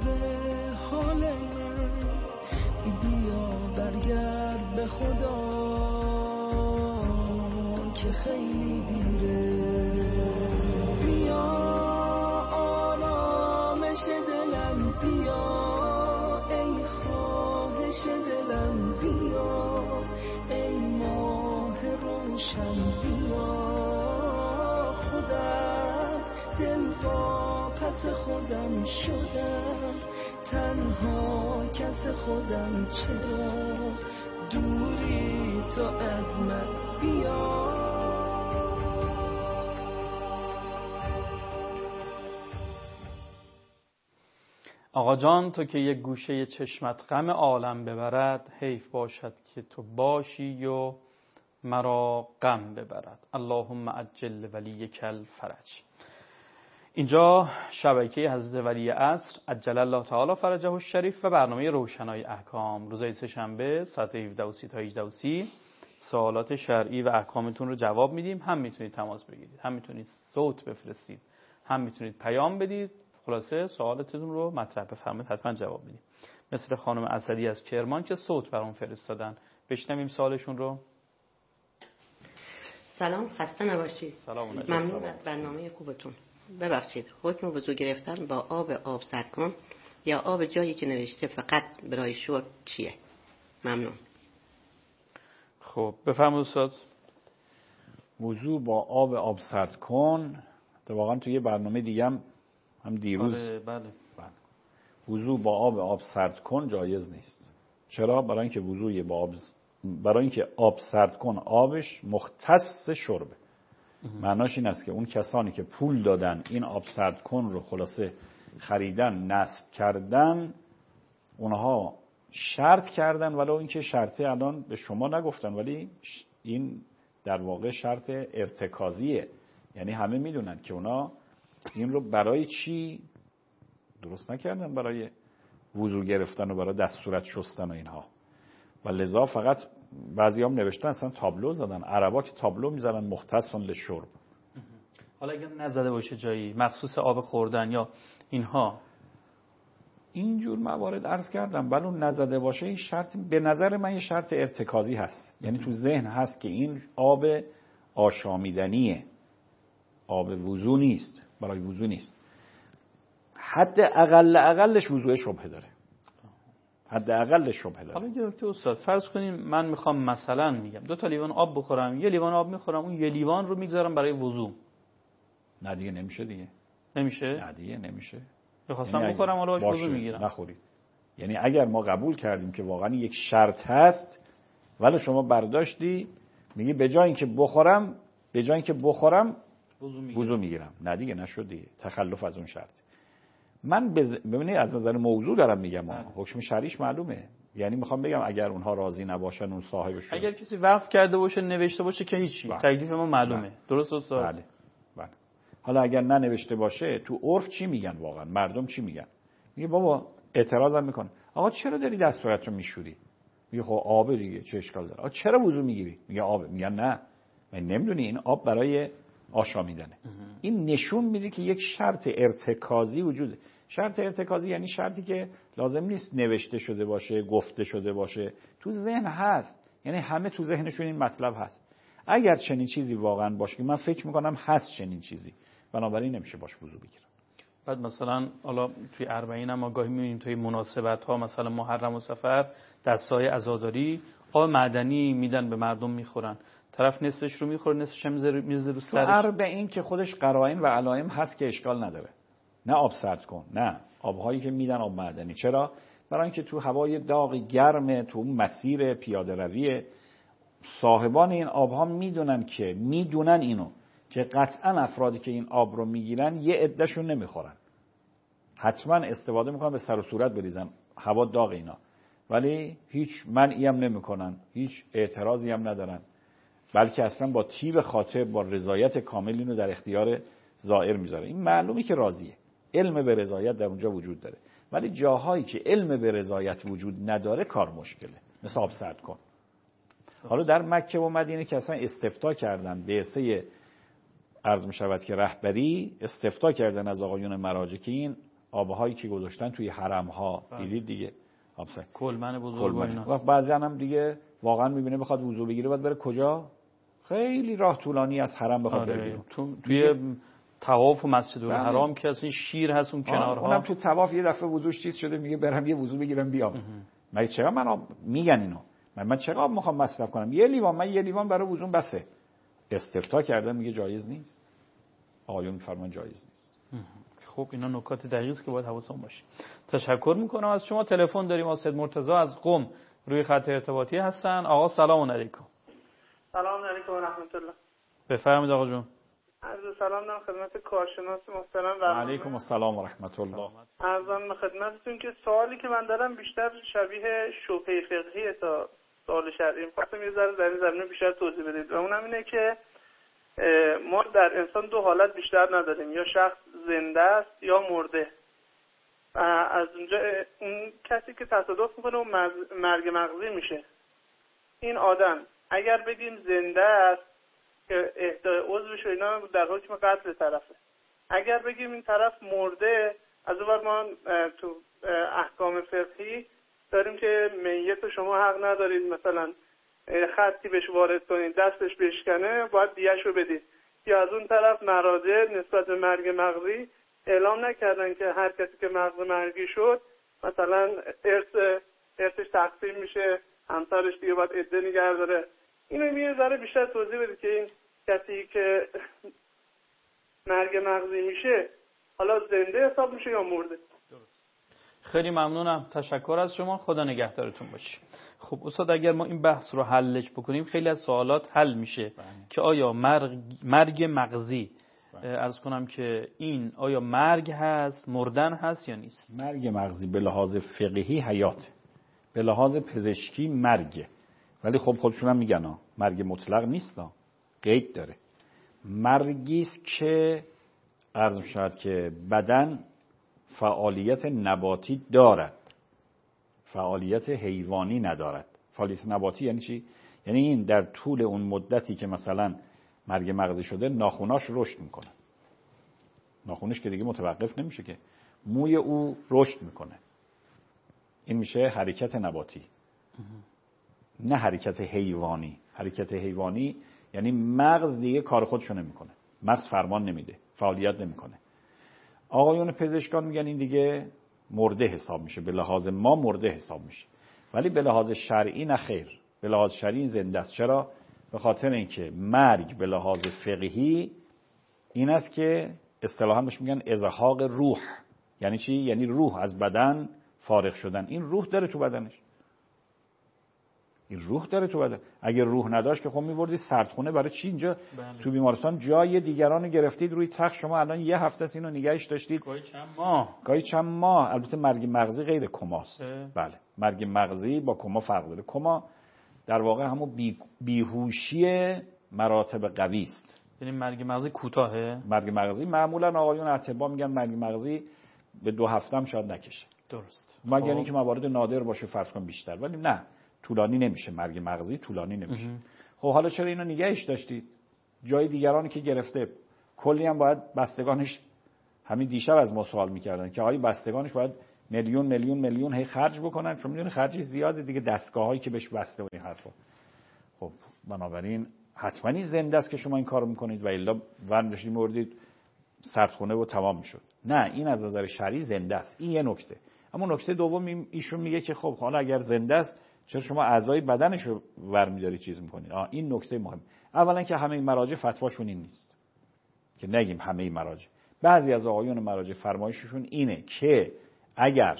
کس خودم شدم، تنها کس خودم. چرا دوری تو از من بیا. آقا جان تو که یک گوشه چشمت غم عالم ببرد، حیف باشد که تو باشی و مرا غم ببرد. اللهم عجل ولیک الفرج. اینجا شبکه حضرت ولی عصر عجل الله تعالی فرجه الشریف و برنامه روشنای احکام. روزهای سه‌شنبه ساعت هفده و سی تا هجده و سی سوالات شرعی و احکامتون رو جواب میدیم. هم میتونید تماس بگیرید، هم میتونید صوت بفرستید، هم میتونید پیام بدید. خلاصه سوالاتتون رو مطرح بفرمایید، حتما جواب میدیم. مثل خانم اسدی از کرمان که صوت برام فرستادن. بشنویم سوالشون رو. سلام، خسته نباشید. سلام. ممنون از برنامه خوبتون. ببخشید، حکم وضو گرفتن با آب آب سرد کن یا آب جایی که نوشته فقط برای شرب چیه؟ ممنون. خب بفرمایید استاد. وضو با آب آب سرد کن، واقعا توی یه برنامه دیگه هم هم دیروز بله بله. وضو با آب آب سرد کن جایز نیست. چرا؟ برای اینکه وضوی با آب برای اینکه آب سرد کن آبش مختص شربه. معناش این است که اون کسانی که پول دادن این آب سرد کن رو خلاصه خریدن، نصب کردن، اونها شرط کردن، ولو اینکه شرطه الان به شما نگفتن، ولی این در واقع شرط ارتکازیه. یعنی همه میدونن که اونا این رو برای چی درست نکردن، برای وضو گرفتن و برای دست صورت شستن و اینها. و لذا فقط بعضی هم نوشتن اصلا تابلو زدن. عربا که تابلو میزنن مختص للشرب. حالا اگر نزده باشه جایی مخصوص آب خوردن یا اینها، اینجور موارد عرض کردم ولی اون نزده باشه این شرط به نظر من یه شرط ارتکازی هست. یعنی تو ذهن هست که این آب آشامیدنیه، آب وضو نیست، برای وضو نیست. حد اقل اقلش وضوء شبهه داره. حد اقلش شبهه داره. حالا یه نکته استاد، فرض کنیم من میخوام مثلا میگم دو تا لیوان آب بخورم، یه لیوان آب میخورم، اون یه لیوان رو میگذارم برای وضو. نه دیگه نمیشه دیگه. نمیشه؟ نه دیگه نمیشه. بخواستم یعنی بخورم حالا باش وضو میگیرم. نخوری. یعنی اگر ما قبول کردیم که واقعا یک شرط هست، ولی شما برداشتی میگی به جای اینکه بخورم به جای اینکه بخورم وضو میگیرم. وضو میگیرم. نه دیگه نشد دیگه. تخلف از اون شرط. من بز... ببینید از نظر موضوع دارم میگم، حکم شرعیش معلومه. یعنی میخوام بگم اگر اونها راضی نباشن اون صاحبشون، اگر کسی وقف کرده باشه نوشته باشه که هیچی، تکلیف ما معلومه. بله. درست استاد؟ بله. بله. حالا اگر ننوشته باشه تو عرف چی میگن واقعا؟ مردم چی میگن؟ میگه بابا اعتراضم میکنه، آقا چرا داری دست صورت رو میشوری؟ میگه خب آب دیگه چه اشکال داره؟ آقا چرا وضو میگیری؟ میگه آب. میگن نه من نمیدونی این آب برای آشامیدنه. این نشون میده که یک شرط ارتکازی وجوده. شرط ارتکازی یعنی شرطی که لازم نیست نوشته شده باشه، گفته شده باشه، تو ذهن هست. یعنی همه تو ذهنشون این مطلب هست. اگر چنین چیزی واقعا باشه که من فکر میکنم هست چنین چیزی، بنابراین نمیشه باش وضو بگیرم. بعد مثلا حالا توی اربعین هم آگاهی میبینیم توی مناسبت ها مثلا محرم و سفر دستای عزاداری آب معدنی میدن به مردم میخورن، طرف نصفش رو میخوره نصفش هم میذاره رو سرش. تو اربعین که خودش قرائن و علائم هست که اشکال نداره. نه آب سرد کن، نه آبهایی که میدن آب معدنی. چرا؟ برای اینکه تو هوای داغ گرمه، تو مسیر پیاده روی، صاحبان این آبها میدونن که میدونن اینو که قطعا افرادی که این آب رو میگیرن یه عدهشون نمیخورن، حتما استفاده میکنن به سر و صورت بریزن، هوا داغ اینا، ولی هیچ منعی هم نمیکنن، هیچ اعتراضی هم ندارن، بلکه اصلا با طیب خاطر با رضایت کامل اینو در اختیار زائر میذاره. این معلومه که راضیه، علم به رضایت در اونجا وجود داره. ولی جاهایی که علم به رضایت وجود نداره کار مشکله، مثل آب سرد کن. حالا در مکه و مدینه که اصلا استفتاء کردن، بعثه عرض می شود که رهبری استفتاء کردن از آقایون مراجع که این آبهایی که گذاشتن توی حرم ها دیدید دیگه، آب سرد کلمن بزرگ و اینا. وقت بعضی هم دیگه واقعا میبینه بخواد وضو بگیره باید بره کجا؟ خیلی راه طولانی از حرم بخواد بره بیرون. تو توی طواف مسجد الحرام که اصلا شیر هست اون کنارها، اونم تو طواف یه دفعه وضوش چیز شده، میگه برم یه وضو بگیرم بیام. مگه چرا من آب میگن اینو؟ من من چرا آب میخوام مصرف کنم؟ یه لیوان، من یه لیوان برای وضو بسه. استفتاء کردن میگه جایز نیست. آقایون میفرمان جایز نیست. خب خب اینا نکات دقیقی است که باید حواسمون باشه. تشکر میکنم از شما. تلفن داریم استاد مرتضی از قم روی خط ارتباطی هستن. آقا سلام علیکم. سلام علیکم و رحمت الله. بفرمایید آقا جون. عرض سلام دارم خدمت کارشناس محترم و علیکم السلام و رحمت الله. عرضم خدمتتون که سوالی که من دارم بیشتر شبیه شبهه فقهیه تا سوال شرعی. می‌خواستم یه ذره در این زمینه بیشتر توضیح بدید. و اونم اینه که ما در انسان دو حالت بیشتر نداریم، یا شخص زنده است یا مرده. از اونجا اون کسی که تصادف میکنه اون مرگ مغزی میشه. این آدم اگر بگیم زنده است که اهدای عضوش و اینا در حکم قتل طرفه، اگر بگیم این طرف مرده، از اون ور ما تو احکام فقهی داریم که میت شما حق ندارید مثلا خطی بهش وارد کنید، دستش بشکنه، باید دیه‌شو بدید. یا از اون طرف مراجع نسبت به مرگ مغزی اعلام نکردن که هر کسی که مغز مرگی شد مثلا ارث ارثش تقسیم میشه، همسرش دیگه باید عده نگه داره. اینو یه ذره بیشتر توضیح بدید که این کسی که مرگ مغزی میشه حالا زنده حساب میشه یا مرده. خیلی ممنونم، تشکر از شما، خدا نگهدارتون باشه. خب استاد اگر ما این بحث رو حلش بکنیم خیلی از سوالات حل میشه. بله. که آیا مرگ, مرگ مغزی عرض کنم که این آیا مرگ هست، مردن هست یا نیست؟ مرگ مغزی به لحاظ فقهی حیات، به لحاظ پزشکی مرگه، ولی خب خودشون هم میگن ها مرگ مطلق نیست ها، قید داره. مرگی است که عرض می‌شود که بدن فعالیت نباتی دارد، فعالیت حیوانی ندارد. فعالیت نباتی یعنی چی؟ یعنی این در طول اون مدتی که مثلا مرگ مغزی شده ناخوناش رشد میکنه، ناخونش که دیگه متوقف نمیشه که، موی او رشد میکنه، این میشه حرکت نباتی، نه حرکت حیوانی. حرکت حیوانی یعنی مغز دیگه کار خودشو نمیکنه، مغز فرمان نمیده، فعالیت نمیکنه. آقایون پزشکان میگن این دیگه مرده حساب میشه، به لحاظ ما مرده حساب میشه، ولی به لحاظ شرعی نه خیر، به لحاظ شرعی زنده است. چرا؟ به خاطر اینکه مرگ به لحاظ فقهی این است که اصطلاحاً بهش میگن ازهاق روح. یعنی چی؟ یعنی روح از بدن فارغ شدن. این روح داره تو بدنش، این روح داره تو بدن. اگر روح نداشت که خب می‌بردی سردخونه، برای چی اینجا بله. تو بیمارستان جای دیگران رو گرفتید روی تخت، شما الان یه هفته است اینو نگهش داشتید، گاهی چند ماه گاهی چند ماه. البته مرگ مغزی غیر کماست. بله، مرگ مغزی با کما فرق داره. کما در واقع همون بی... بیهوشی مراتب قوی است. یعنی مرگ مغزی کوتاهه. مرگ مغزی معمولا آقایون اطباء میگن مرگ مغزی به دو هفته هم شاید نکشه. درست. مگر اینکه موارد نادر باشه فرض کن بیشتر، ولی نه طولانی نمیشه، مرگ مغزی طولانی نمیشه. امه. خب حالا چرا اینو نگهش داشتید؟ جای دیگرانی که گرفته، کلی هم باید بستگانش، همین دیشب از ما سوال میکردن که آقای بستگانش باید میلیون میلیون میلیون هی خرج بکنن، چون میدونی خرجی زیاده دیگه، دستگاهایی که بهش بسته و این حرفا. خب بنابراین حتما زنده است که شما این کارو میکنید و الا ورنشی مردید سردخونه و تمام میشد. نه، این از نظر شرعی زنده است. این یه نکته. اما نکته دوم ایشون میگه که خب حالا اگر زنده است چرا شما اعضای بدنش رو برمی‌داری چیز می‌کنید؟ آه این نکته مهم. اولا که همه مراجع فتواشون این نیست، که نگیم همه مراجع. بعضی از آقایون مراجع فرمایششون اینه که اگر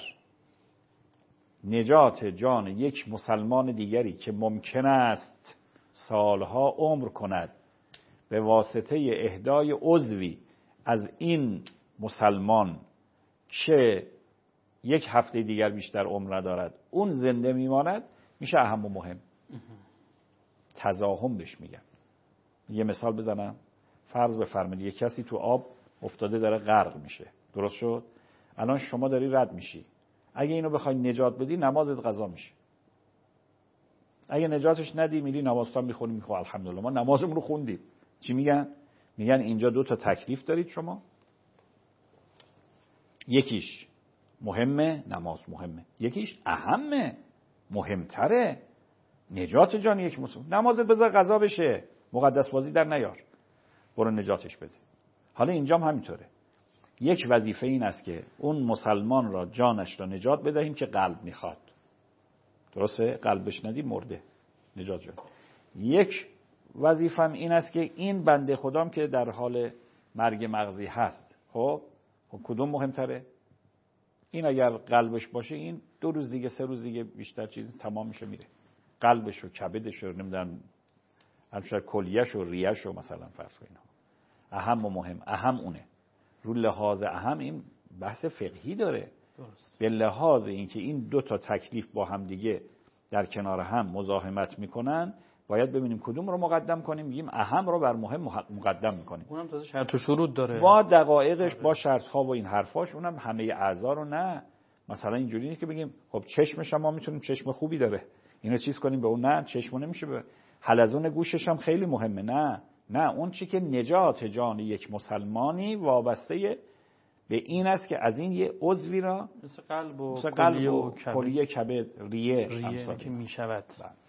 نجات جان یک مسلمان دیگری که ممکن است سالها عمر کند به واسطه اهدای عضوی از این مسلمان که یک هفته دیگر بیشتر عمر ندارد اون زنده میماند، میشه اهم و مهم. تزاحم بهش میگن. یه مثال بزنم، فرض بفرمایید یک کسی تو آب افتاده داره غرق میشه، درست شد؟ الان شما داری رد میشی، اگه اینو بخوای نجات بدی نمازت قضا میشه. اگه نجاتش ندی میری نمازتون میخونی، میخوا الحمدلله ما نمازمون رو خوندیم. چی میگن؟ میگن اینجا دو تا تکلیف دارید شما، یکیش مهمه، نماز مهمه، یکیش اهمه، مهمتره، نجات جان یک مسلمان. نمازت بذار قضا بشه، مقدس بازی در نیار، برو نجاتش بده. حالا اینجا هم همینطوره. یک وظیفه این است که اون مسلمان را جانش را نجات بدهیم که قلب میخواد. درسته؟ قلبش ندی مرده، نجات جان. یک وظیفه هم این است که این بنده خدام که در حال مرگ مغزی هست، خب خب کدوم مهمتره؟ این اگر قلبش باشه این دو روز دیگه سه روز دیگه بیشتر چیز تمام میشه میره. قلبش و کبدش رو نمیدونم همچنین کلیه‌ش و ریه‌ش و مثلا فرض کن اینا اهم و مهم اهم اونه. رو لحاظ اهم این بحث فقهی داره. درست. به لحاظ اینکه این دو تا تکلیف با هم دیگه در کنار هم مزاحمت میکنن باید ببینیم کدوم رو مقدم کنیم. میگیم اهم رو بر مهم مقدم میکنیم. اونم تازه شرط و شروط داره با دقایقش با شرط ها و این حرفاش. اونم همه اعضا رو نه. مثلا اینجوری نیست که بگیم خب چشمش هم ما میتونیم چشم خوبی داره اینو چیز کنیم به اون نه چشمو نمیشه به حلزون گوشش هم خیلی مهمه نه نه اون چی که نجات جان یک مسلمانی وابسته به این است که از این یه عضوی را مثل قلب و مثل کلیه و کلیه کبد ریه ریه که میشود.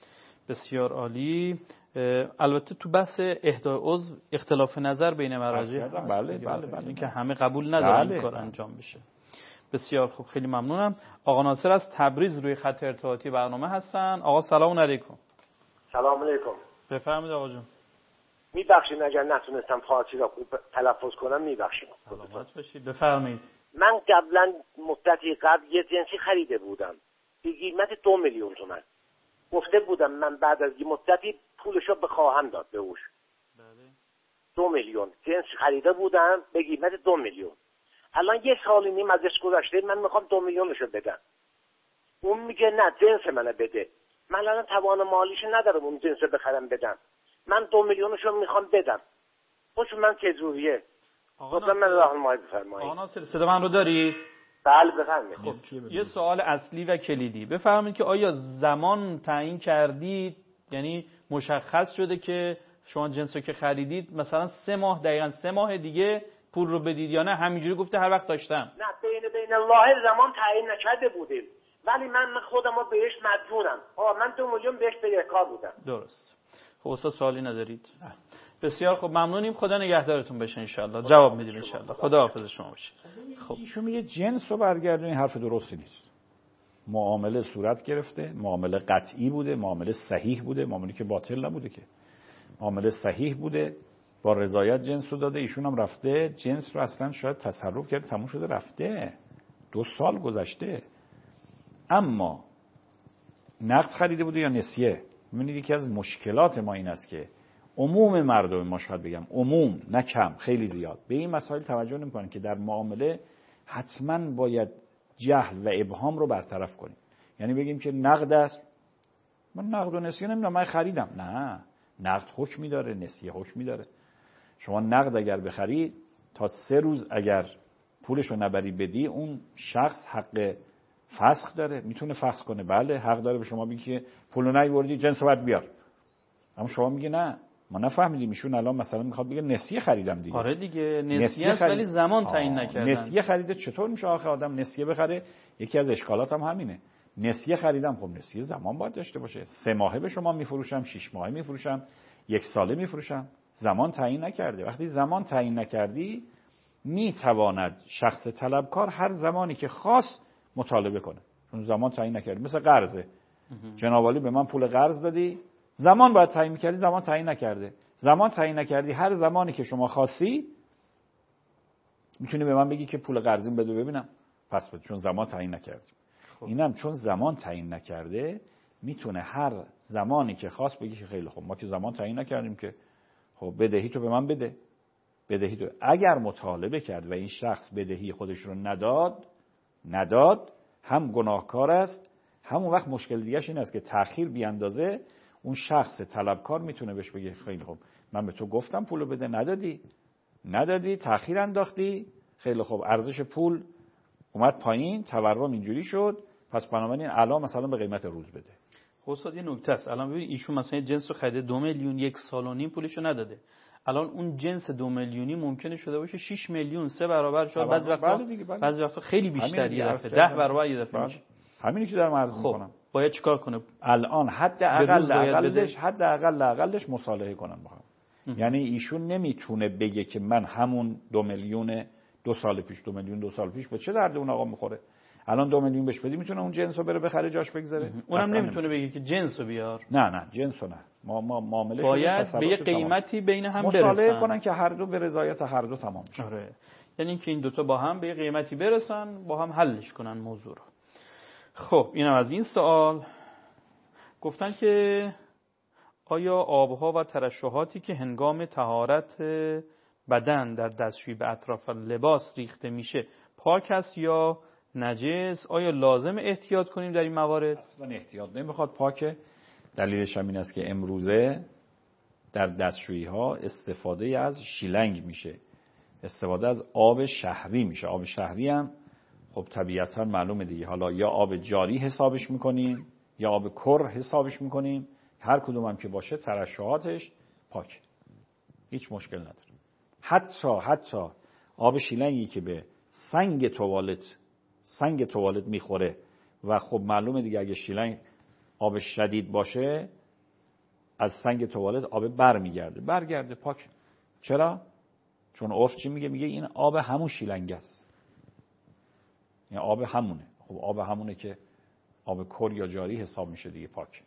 بسیار عالی. البته تو بحث اهدای عضو اختلاف نظر بین مراجع هست. بله بله بله این که همه قبول ندارن بله. این کار انجام بشه. بسیار خوب، خیلی ممنونم. آقا ناصر از تبریز روی خط ارتباطی برنامه هستن. آقا سلام علیکم. سلام علیکم. بفرمایید آقا جون. میبخشید اگر نتونستم فارسی را خوب تلفظ کنم میبخشید. سلامت باشید. بفرمایید. من قبلا مدتی قبل یه جنسی خریده بودم به قیمت دو میلیون تومان. گفته بودم من بعد از یه مدتی پولشو به خواهم داد به اوش. بله. دو میلیون جنس خریده بودم به قیمت دو میلیون. الان یه سال نیم ازش گذشته من میخوام دو میلیونشو بدم. اون میگه نه جنس منو بده. من الان توان مالیشو ندارم اون جنسو بخرم بدم. من دو میلیونشو میخوام بدم. خوش من چه جوریه؟ گفتم من راهنمایی بفرمایید. آقا ناصر صدا من رو داری؟ بله بفرمایید. خب یه سوال اصلی و کلیدی بفرمایید که آیا زمان تعیین کردید، یعنی مشخص شده که شما جنسو که خریدید مثلا سه ماه دقیقاً سه ماه دیگه پول رو بدید یا نه همینجوری گفته هر وقت داشتم؟ نه بین بین الله زمان تعیین نکرده بودیم ولی من خودم رو بهش مدیونم. آه من دو میلیون بهش به کار بودم. درست. خب استاد سوالی ندارید؟ بسیار خب ممنونیم. خدا نگهدارتون بشه ان شاءالله. جواب میدیم ان شاءالله. خدا حافظ شما باشه. خب ایشون میگه جنس رو برگردونی، حرف درستی نیست. معامله صورت گرفته، معامله قطعی بوده، معامله صحیح بوده، معامله که باطل نبوده که. معامله صحیح بوده، با رضایت جنس رو داده، ایشون هم رفته جنس رو اصلا شاید تصرف کرده تموم شده رفته. دو سال گذشته. اما نقد خریده بوده یا نسیه؟ ببینید یکی از مشکلات ما این است که عموم مردم ما شاید بگم عموم نه کم خیلی زیاد به این مسائل توجه نمی‌کنن که در معامله حتما باید جهل و ابهام رو برطرف کنیم. یعنی بگیم که نقد است، من نقد و نسیه نمیدونم من خریدم. نه، نقد حکمی داره، نسیه حکمی داره. شما نقد اگر بخری تا سه روز اگر پولشو نبری بدی اون شخص حق فسخ داره، میتونه فسخ کنه. بله حق داره به شما بگه که پولو نیوردی جنسو بعد بیار. اما شما میگه نه ما نفهمیدیم. ایشون الان مثلا میخواد بگه نسیه خریدم دیگه. آره دیگه نسیه است ولی زمان تعیین نکردن. نسیه خریده چطور میشه آخه آدم نسیه بخره؟ یکی از اشکالات هم همینه. نسیه خریدم، خب نسیه زمان باید داشته باشه. سه ماهه به شما میفروشم، شش ماهه میفروشم، یک ساله میفروشم. زمان تعیین نکرده. وقتی زمان تعیین نکردی میتواند شخص طلبکار هر زمانی که خواست مطالبه کنه. چون زمان تعیین نکردی. مثل قرضه. جناب عالی به من پول قرض دادی، زمان باید تعیین کردی، زمان تعیین نکرده. زمان تعیین نکردی، هر زمانی که شما خواستی میتونی به من بگی که پول قرضیم بده ببینم، پس بده، چون زمان تعیین نکردی. خب. اینم چون زمان تعیین نکرده میتونه هر زمانی که خواست بگی که خیلی خوب ما که زمان تعیین نکردیم که خب بدهی تو به من بده. بدهی تو اگر مطالبه کرد و این شخص بدهی خودش رو نداد نداد هم گناهکار است، همون وقت مشکل دیگه‌ش این است که تأخیر بیاندازه اون شخص طلبکار میتونه بهش بگه خیلی خوب من به تو گفتم پولو بده ندادی ندادی تأخیر انداختی، خیلی خوب ارزش پول اومد پایین، تورم اینجوری شد، پس بنابراین الان مثلا به قیمت روز بده. خب استاد یه نکته است. الان ببین ایشون مثلا جنس رو خریده دو میلیون، یک سال و نیم پولشو نداده. الان اون جنس دو میلیونی ممکنه شده باشه شش میلیون، سه برابر شد، بعضی وقتا بعضی وقتا خیلی بیشتر یه دفعه ده برابر یه دفعه میشه. همینی که دارم عرض خب. میکنم. باید چیکار کنه؟ الان حد اقل اقلش حد اقل اقلش مصالحه کنن با هم. یعنی ایشون نمیتونه بگه که من همون دو میلیون دو سال پیش دو میلیون دو سال پیش به چه درد اون آقا میخوره. الان دو میلیون بهش بدی میتونه اون جنسو بره بخره جاش بگذاره؟ اونم نمیتونه بگه که جنسو بیار. نه نه جنسو نه. ما ما معامله باید به یه قیمتی بین هم برسن. مصالحه کنن که هر دو به رضایت هر دو تمام شه. آره. یعنی اینکه این دوتا با هم به یه قیمتی برسن، با هم حلش کنن موضوع رو. خب اینم از این سوال. گفتن که آیا آبها و ترشحاتی که هنگام طهارت بدن در دستشویی به اطراف لباس ریخته میشه پاک است یا نجس؟ آیا لازم احتیاط کنیم در این موارد؟ اصلا احتیاط نمیخواد، پاکه. دلیلش هم این است که امروزه در دستشویی ها استفاده از شیلنگ میشه، استفاده از آب شهری میشه. آب شهری هم خب طبیعتا معلومه دیگه، حالا یا آب جاری حسابش میکنیم یا آب کر حسابش میکنیم، هر کدوم هم که باشه ترشحاتش پاک، هیچ مشکل نداره. حتی حتی آب شیلنگی که به سنگ توالت سنگ توالت میخوره و خب معلومه دیگه اگه شیلنگ آب شدید باشه از سنگ توالت آب بر میگرده برگرده پاک. چرا؟ چون عرف چی میگه؟ میگه این آب همون شیلنگ است، این آب همونه. خب آب همونه که آب کر یا جاری حساب میشه دیگه، پاک.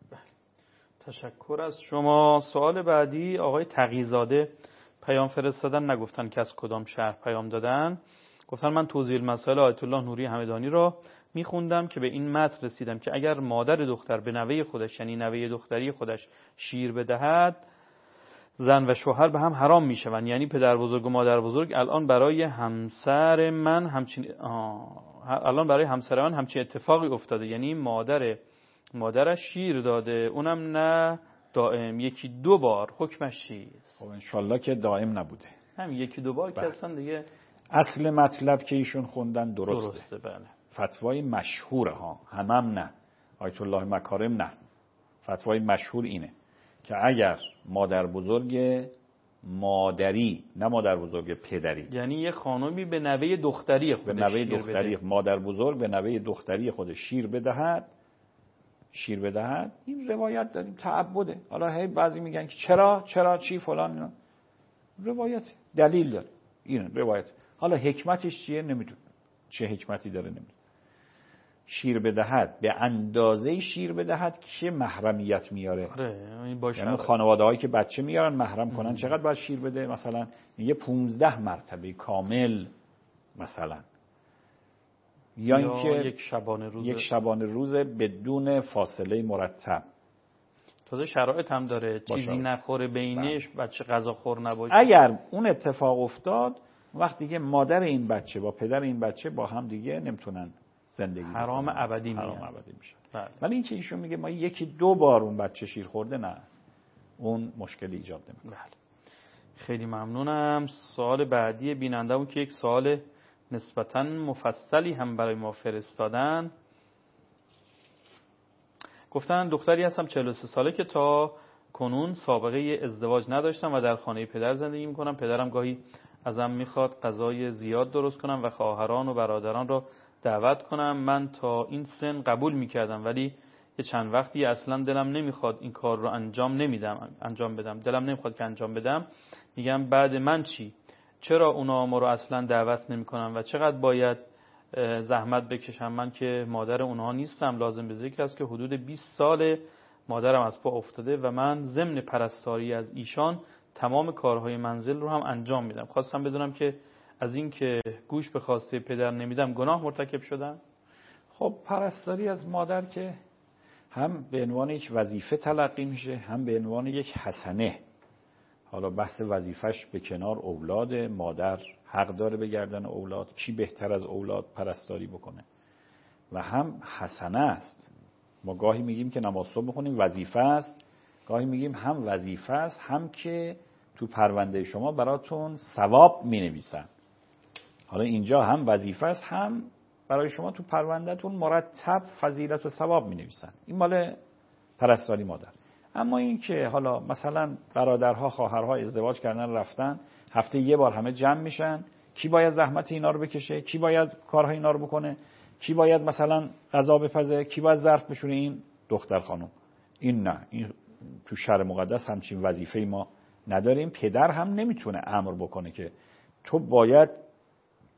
تشکر از شما. سوال بعدی آقای تقی‌زاده پیام فرستادن، نگفتن که از کدام شهر پیام دادن. گفتن من توضیح المسائل آیت الله نوری همدانی را میخوندم که به این متن رسیدم که اگر مادر دختر به نوه خودش یعنی نوه دختری خودش شیر بدهد، زن و شوهر به هم حرام میشوند. یعنی پدر بزرگ و مادر بزرگ الان برای همسر من همچین الان برای همسر من همچین اتفاقی افتاده، یعنی مادر مادرش شیر داده، اونم نه دائم، یکی دو بار، حکمش چیست؟ خب انشالله که دائم نبوده، همین یکی دو بار که اصلا دیگه اصل مطلب که ایشون خوندن درسته. درسته بله. فتوای مشهوره ها، همم نه، آیت الله مکارم نه. فتوای مشهور اینه که اگر مادر بزرگ مادری، نه مادر بزرگ پدری، یعنی یه خانومی به نوه دختری خودش به نوه شیر دختری بده. مادر بزرگ به نوه دختری خودش شیر بدهد شیر بدهد این روایت داریم، تعبده. حالا هی بعضی میگن که چرا چرا چی فلان، اینا روایت دلیل داره، این روایت. حالا حکمتش چیه نمیدونم، چه حکمتی داره نمیدونم. شیر بدهد به اندازه شیر بدهد که محرمیت میاره. آره این باشه. یعنی خانواده‌هایی که بچه میارن محرم کنن ام. چقدر باید شیر بده؟ مثلا میگه پونزده مرتبه کامل مثلا، یا, یا اینکه یک شبانه روز یک شبانه روز بدون فاصله مرتب. تازه شرایط هم داره، چیزی نخوره بینش، بچه غذا خور نباشه. اگر اون اتفاق افتاد وقتی که مادر این بچه با پدر این بچه با هم دیگه نمیتونن زندگی حرام بکنن. ابدی میشه. حرام ابدی میشه. بله. ولی این که ایشون میگه ما یکی دو بار اون بچه شیر خورده، نه، اون مشکلی ایجاد نمیکنه. بله. خیلی ممنونم. سوال بعدی بیننده‌مون که یک سوال نسبتاً مفصلی هم برای ما فرستادن. گفتن دختری هستم چهل و سه ساله که تا کنون سابقه ازدواج نداشتم و در خانه پدر زندگی میکنم. پدرم گاهی ازم میخواد غذای زیاد درست کنم و خواهران و برادران را دعوت کنم. من تا این سن قبول میکردم ولی یه چند وقتی اصلا دلم نمیخواد این کار رو انجام نمیدم انجام بدم دلم نمیخواد که انجام بدم. میگم بعد من چی؟ چرا اونا ما رو اصلا دعوت نمیکنن و چقدر باید زحمت بکشم؟ من که مادر اونها نیستم. لازم به ذکر است که حدود بیست سال مادرم از پا افتاده و من ضمن پرستاری از ایشان تمام کارهای منزل رو هم انجام میدم. خواستم بدونم که از این که گوش به خواسته پدر نمیدم گناه مرتکب شدم؟ خب پرستاری از مادر که هم به عنوان یک وظیفه تلقی میشه، هم به عنوان یک حسنه. حالا بحث وظیفش به کنار، اولاد مادر حق داره به گردن اولاد، کی بهتر از اولاد پرستاری بکنه، و هم حسنه است. ما گاهی میگیم که نماز صبح بخونیم وظیفه است، گاهی میگیم هم وظیفه است هم که تو پرونده شما براتون ثواب مینویسن. حالا اینجا هم وظیفه است هم برای شما تو پروندهتون مرتب فضیلت و ثواب مینویسن. این مال پرستاری مادر. اما این که حالا مثلا برادرها خواهرها ازدواج کردن رفتن، هفته یه بار همه جمع میشن، کی باید زحمت اینا رو بکشه؟ کی باید کارهای اینا رو بکنه؟ کی باید مثلا غذا بپزه؟ کی باید ظرف بشوره؟ این دختر خانم. این نه، این تو شرع مقدس همچین وظیفه‌ای ما نداریم. پدر هم نمیتونه امر بکنه که تو باید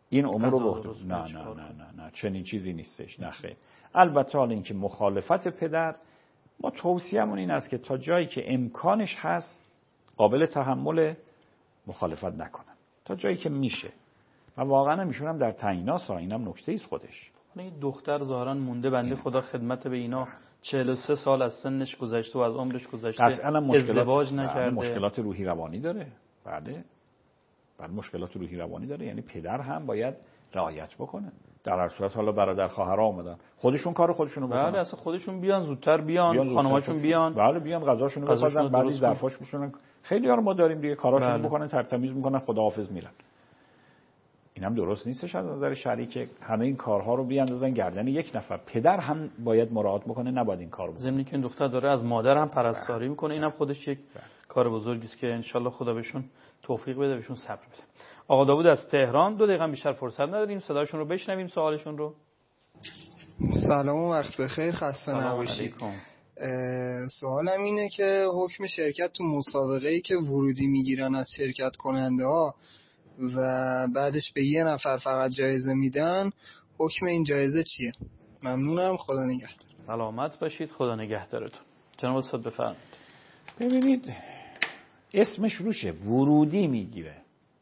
این امور رو بخورد. نه نه نه نه نه چنین چیزی نیستش. نه خیر. البته حالا اینکه مخالفت پدر، ما توصیه‌مون این است که تا جایی که امکانش هست قابل تحمل مخالفت نکنن، تا جایی که میشه. و واقعا میشونم در تعیینات اینم نکته ایست خودش. این دختر ظاهرا مونده، بنده خدا خدمت به اینا چهل و سه سال از سنش گذشته و از عمرش گذشته، ازدواج نکرده، مشکلات روحی روانی داره. بله بله مشکلات روحی روانی داره. یعنی پدر هم باید رعایت بکنه. در هر صورت حالا برادر خواهرها اومدن خودشون کار خودشونو بکنن. بله اصلا خودشون بیان زودتر بیان, بیان خانماشون بیان. بله بیان غذاشونو بخورن، بعضی ظرفاش بشونن. خیلی ها رو ما داریم دیگه کاراشونو بله. بکنن، ترتمیز میکنن، خداحافظ میرن. اینم درست نیستش از نظر شرعی که همه این کارها رو بیاندازن گردن یک نفر. پدر هم باید مراعات بکنه، نباید این کارو بکنه. ضمن که این دختر داره از مادر هم پرستاری میکنه، اینم خودش یک بله. کار بزرگی است که ان شاءالله خدا بهشون توفیق بده، بهشون صبر بده. آقا داوود از تهران، دو دقیقه بیشتر فرصت نداریم، صداشون رو بشنویم، سوالشون رو. سلام و وقت بخیر، خسته نباشید. سوالم اینه که حکم شرکت تو مسابقه‌ای که ورودی میگیرن از شرکت کننده ها و بعدش به یه نفر فقط جایزه میدن، حکم این جایزه چیه؟ ممنونم، خدا نگهدار. سلامت باشید، خدا نگهدارتون. جناب استاد بفرمایید. ببینید اسمش روشه، ورودی میگیره.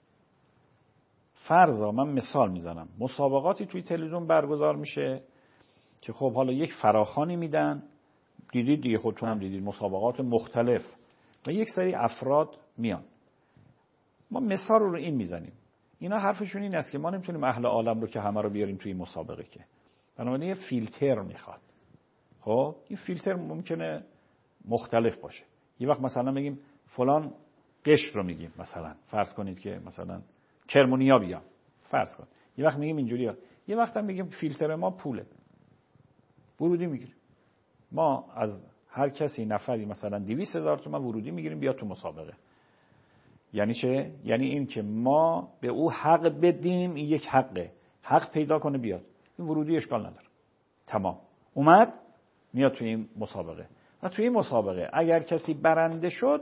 فرضا من مثال میزنم، مسابقاتی توی تلویزیون برگزار میشه که خب حالا یک فراخوانی میدن، دیدید دیگه، خودتون هم دیدید مسابقات مختلف، و یک سری افراد میان. ما مثال رو این میزنیم. اینا حرفشون این است که ما نمیتونیم اهل عالم رو که همه رو بیاریم توی مسابقه، که بنابراین یه فیلتر میخواد. خب این فیلتر ممکنه مختلف باشه. یه وقت مثلا میگیم فلان قشر رو میگیم، مثلا فرض کنید که مثلا کرمونیا بیا، فرض کن. یه وقت میگیم اینجوری ها. یه وقت هم میگیم فیلتر ما پوله، ورودی میگیریم. ما از هر کسی نفری مثلا دویست هزار تومان ورودی میگیریم بیاد تو مسابقه. یعنی چه؟ یعنی این که ما به او حق بدیم، این یک حقه، حق پیدا کنه بیاد. این ورودی اشکال نداره. تمام. اومد میاد توی این مسابقه. و توی این مسابقه اگر کسی برنده شد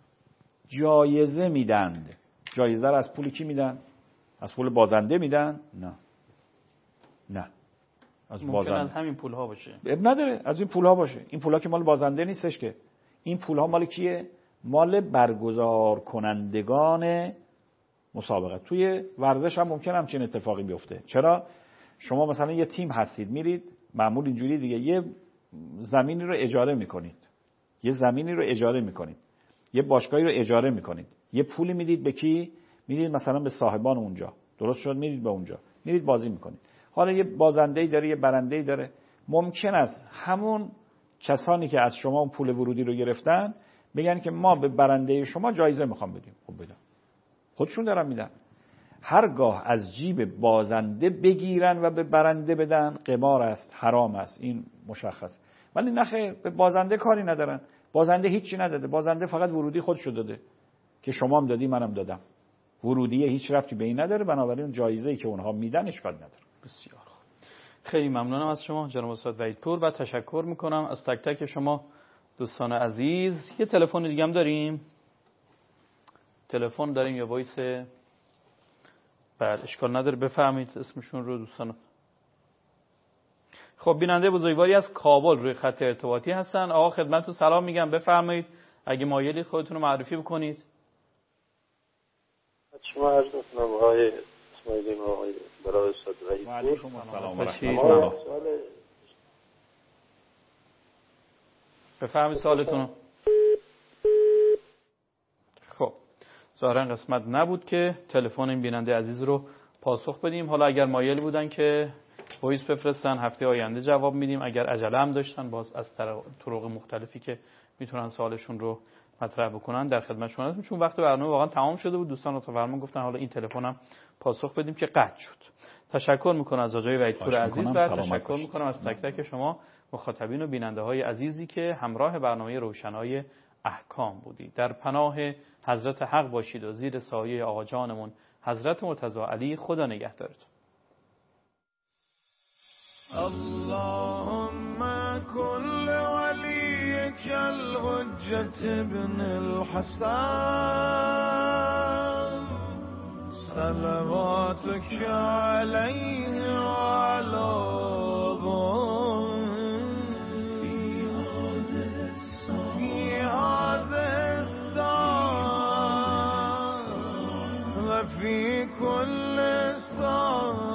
جایزه میدند. جایزه رو از پول کی میدن؟ از پول بازنده میدن؟ نه. نه. از ممکن بازنده. از همین پول ها باشه. اب نداره، از این پول ها باشه. این پول ها که مال بازنده نیستش که. این پول ها مال کیه؟ مال برگزار کنندگان مسابقه. توی ورزش هم ممکن همچین اتفاقی بیفته. چرا؟ شما مثلا یه تیم هستید، میرید معمول اینجوری دیگه، یه زمینی رو اجاره میکنید. یه زمینی رو اجاره میکنید. یه باشگاهی رو اجاره میکنید. یه پولی میدید به کی؟ میدید مثلا به صاحبان اونجا. درست شد؟ میدید به اونجا. میرید بازی میکنید. حالا یه بازنده‌ای داره، یه برنده‌ای داره. ممکن است همون کسانی که از شما اون پول ورودی رو گرفتن بگن که ما به برنده شما جایزه میخوام بدیم. خب بدن. خودشون دارن میدن. هرگاه از جیب بازنده بگیرن و به برنده بدن قمار است، حرام است، این مشخص. ولی نخیر، به بازنده کاری ندارن. بازنده هیچی نداده، بازنده فقط ورودی خودشو داده که شما هم دادی منم دادم. ورودی هیچ ربطی به این نداره، بنابراین جایزه‌ای که اونها میدن اشکال نداره. بسیار خوب. خیلی ممنونم از شما جناب استاد وحیدپور و تشکر میکنم از تک تک شما دوستان عزیز. یه تلفن دیگه هم داریم. تلفن داریم یا وایس؟ بله اشکال نداره، بفهمید اسمشون رو دوستان. خب بیننده بزرگواری از کابل روی خط ارتباطی هستن. آقا خدمتتون سلام میگم، بفرمایید اگه مایلید خودتون رو معرفی بکنید. شما عرض می‌کنم آقای اسماعیلی و آقای برای استاد وحیدپور. علیکم السلام و رحمت الله. بفرمایید سوالتون. خب ظاهرا قسمت نبود که تلفن این بیننده عزیز رو پاسخ بدیم. حالا اگر مایل بودن که وایس بفرستن هفته آینده جواب میدیم. اگر عجله هم داشتن باز از طرق مختلفی که میتونن سوالشون رو مطرح بکنن در خدمت شما هستیم. چون وقت برنامه واقعا تمام شده بود، دوستان رو فرمان گفتن حالا این تلفنم پاسخ بدیم که قطع شد. تشکر میکنم از آقای وحیدپور عزیز و تشکر میکنم از تک تک شما مخاطبین و بیننده های عزیزی که همراه برنامه روشنای احکام بودید. در پناه حضرت حق باشید و زیر سایه آقا جانمون حضرت مرتضی علی. خدا نگهدارتون. اللهم كل وليك الحجة ابن الحسن صلواتك عليه وعلى في هذا الساعة وفي كل ساعة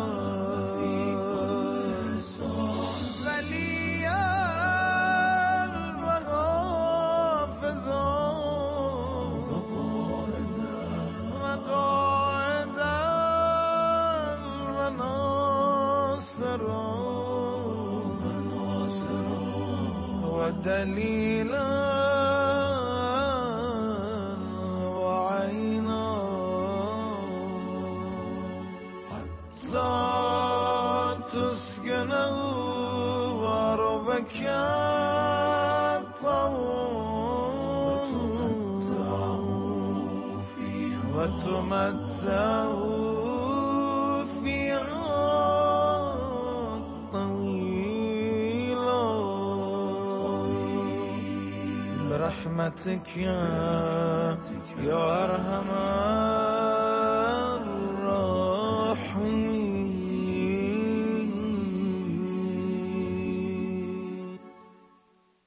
دليلا وعينا حتى تسكنه وربك وتمتعه برحمتك يا يا أرحم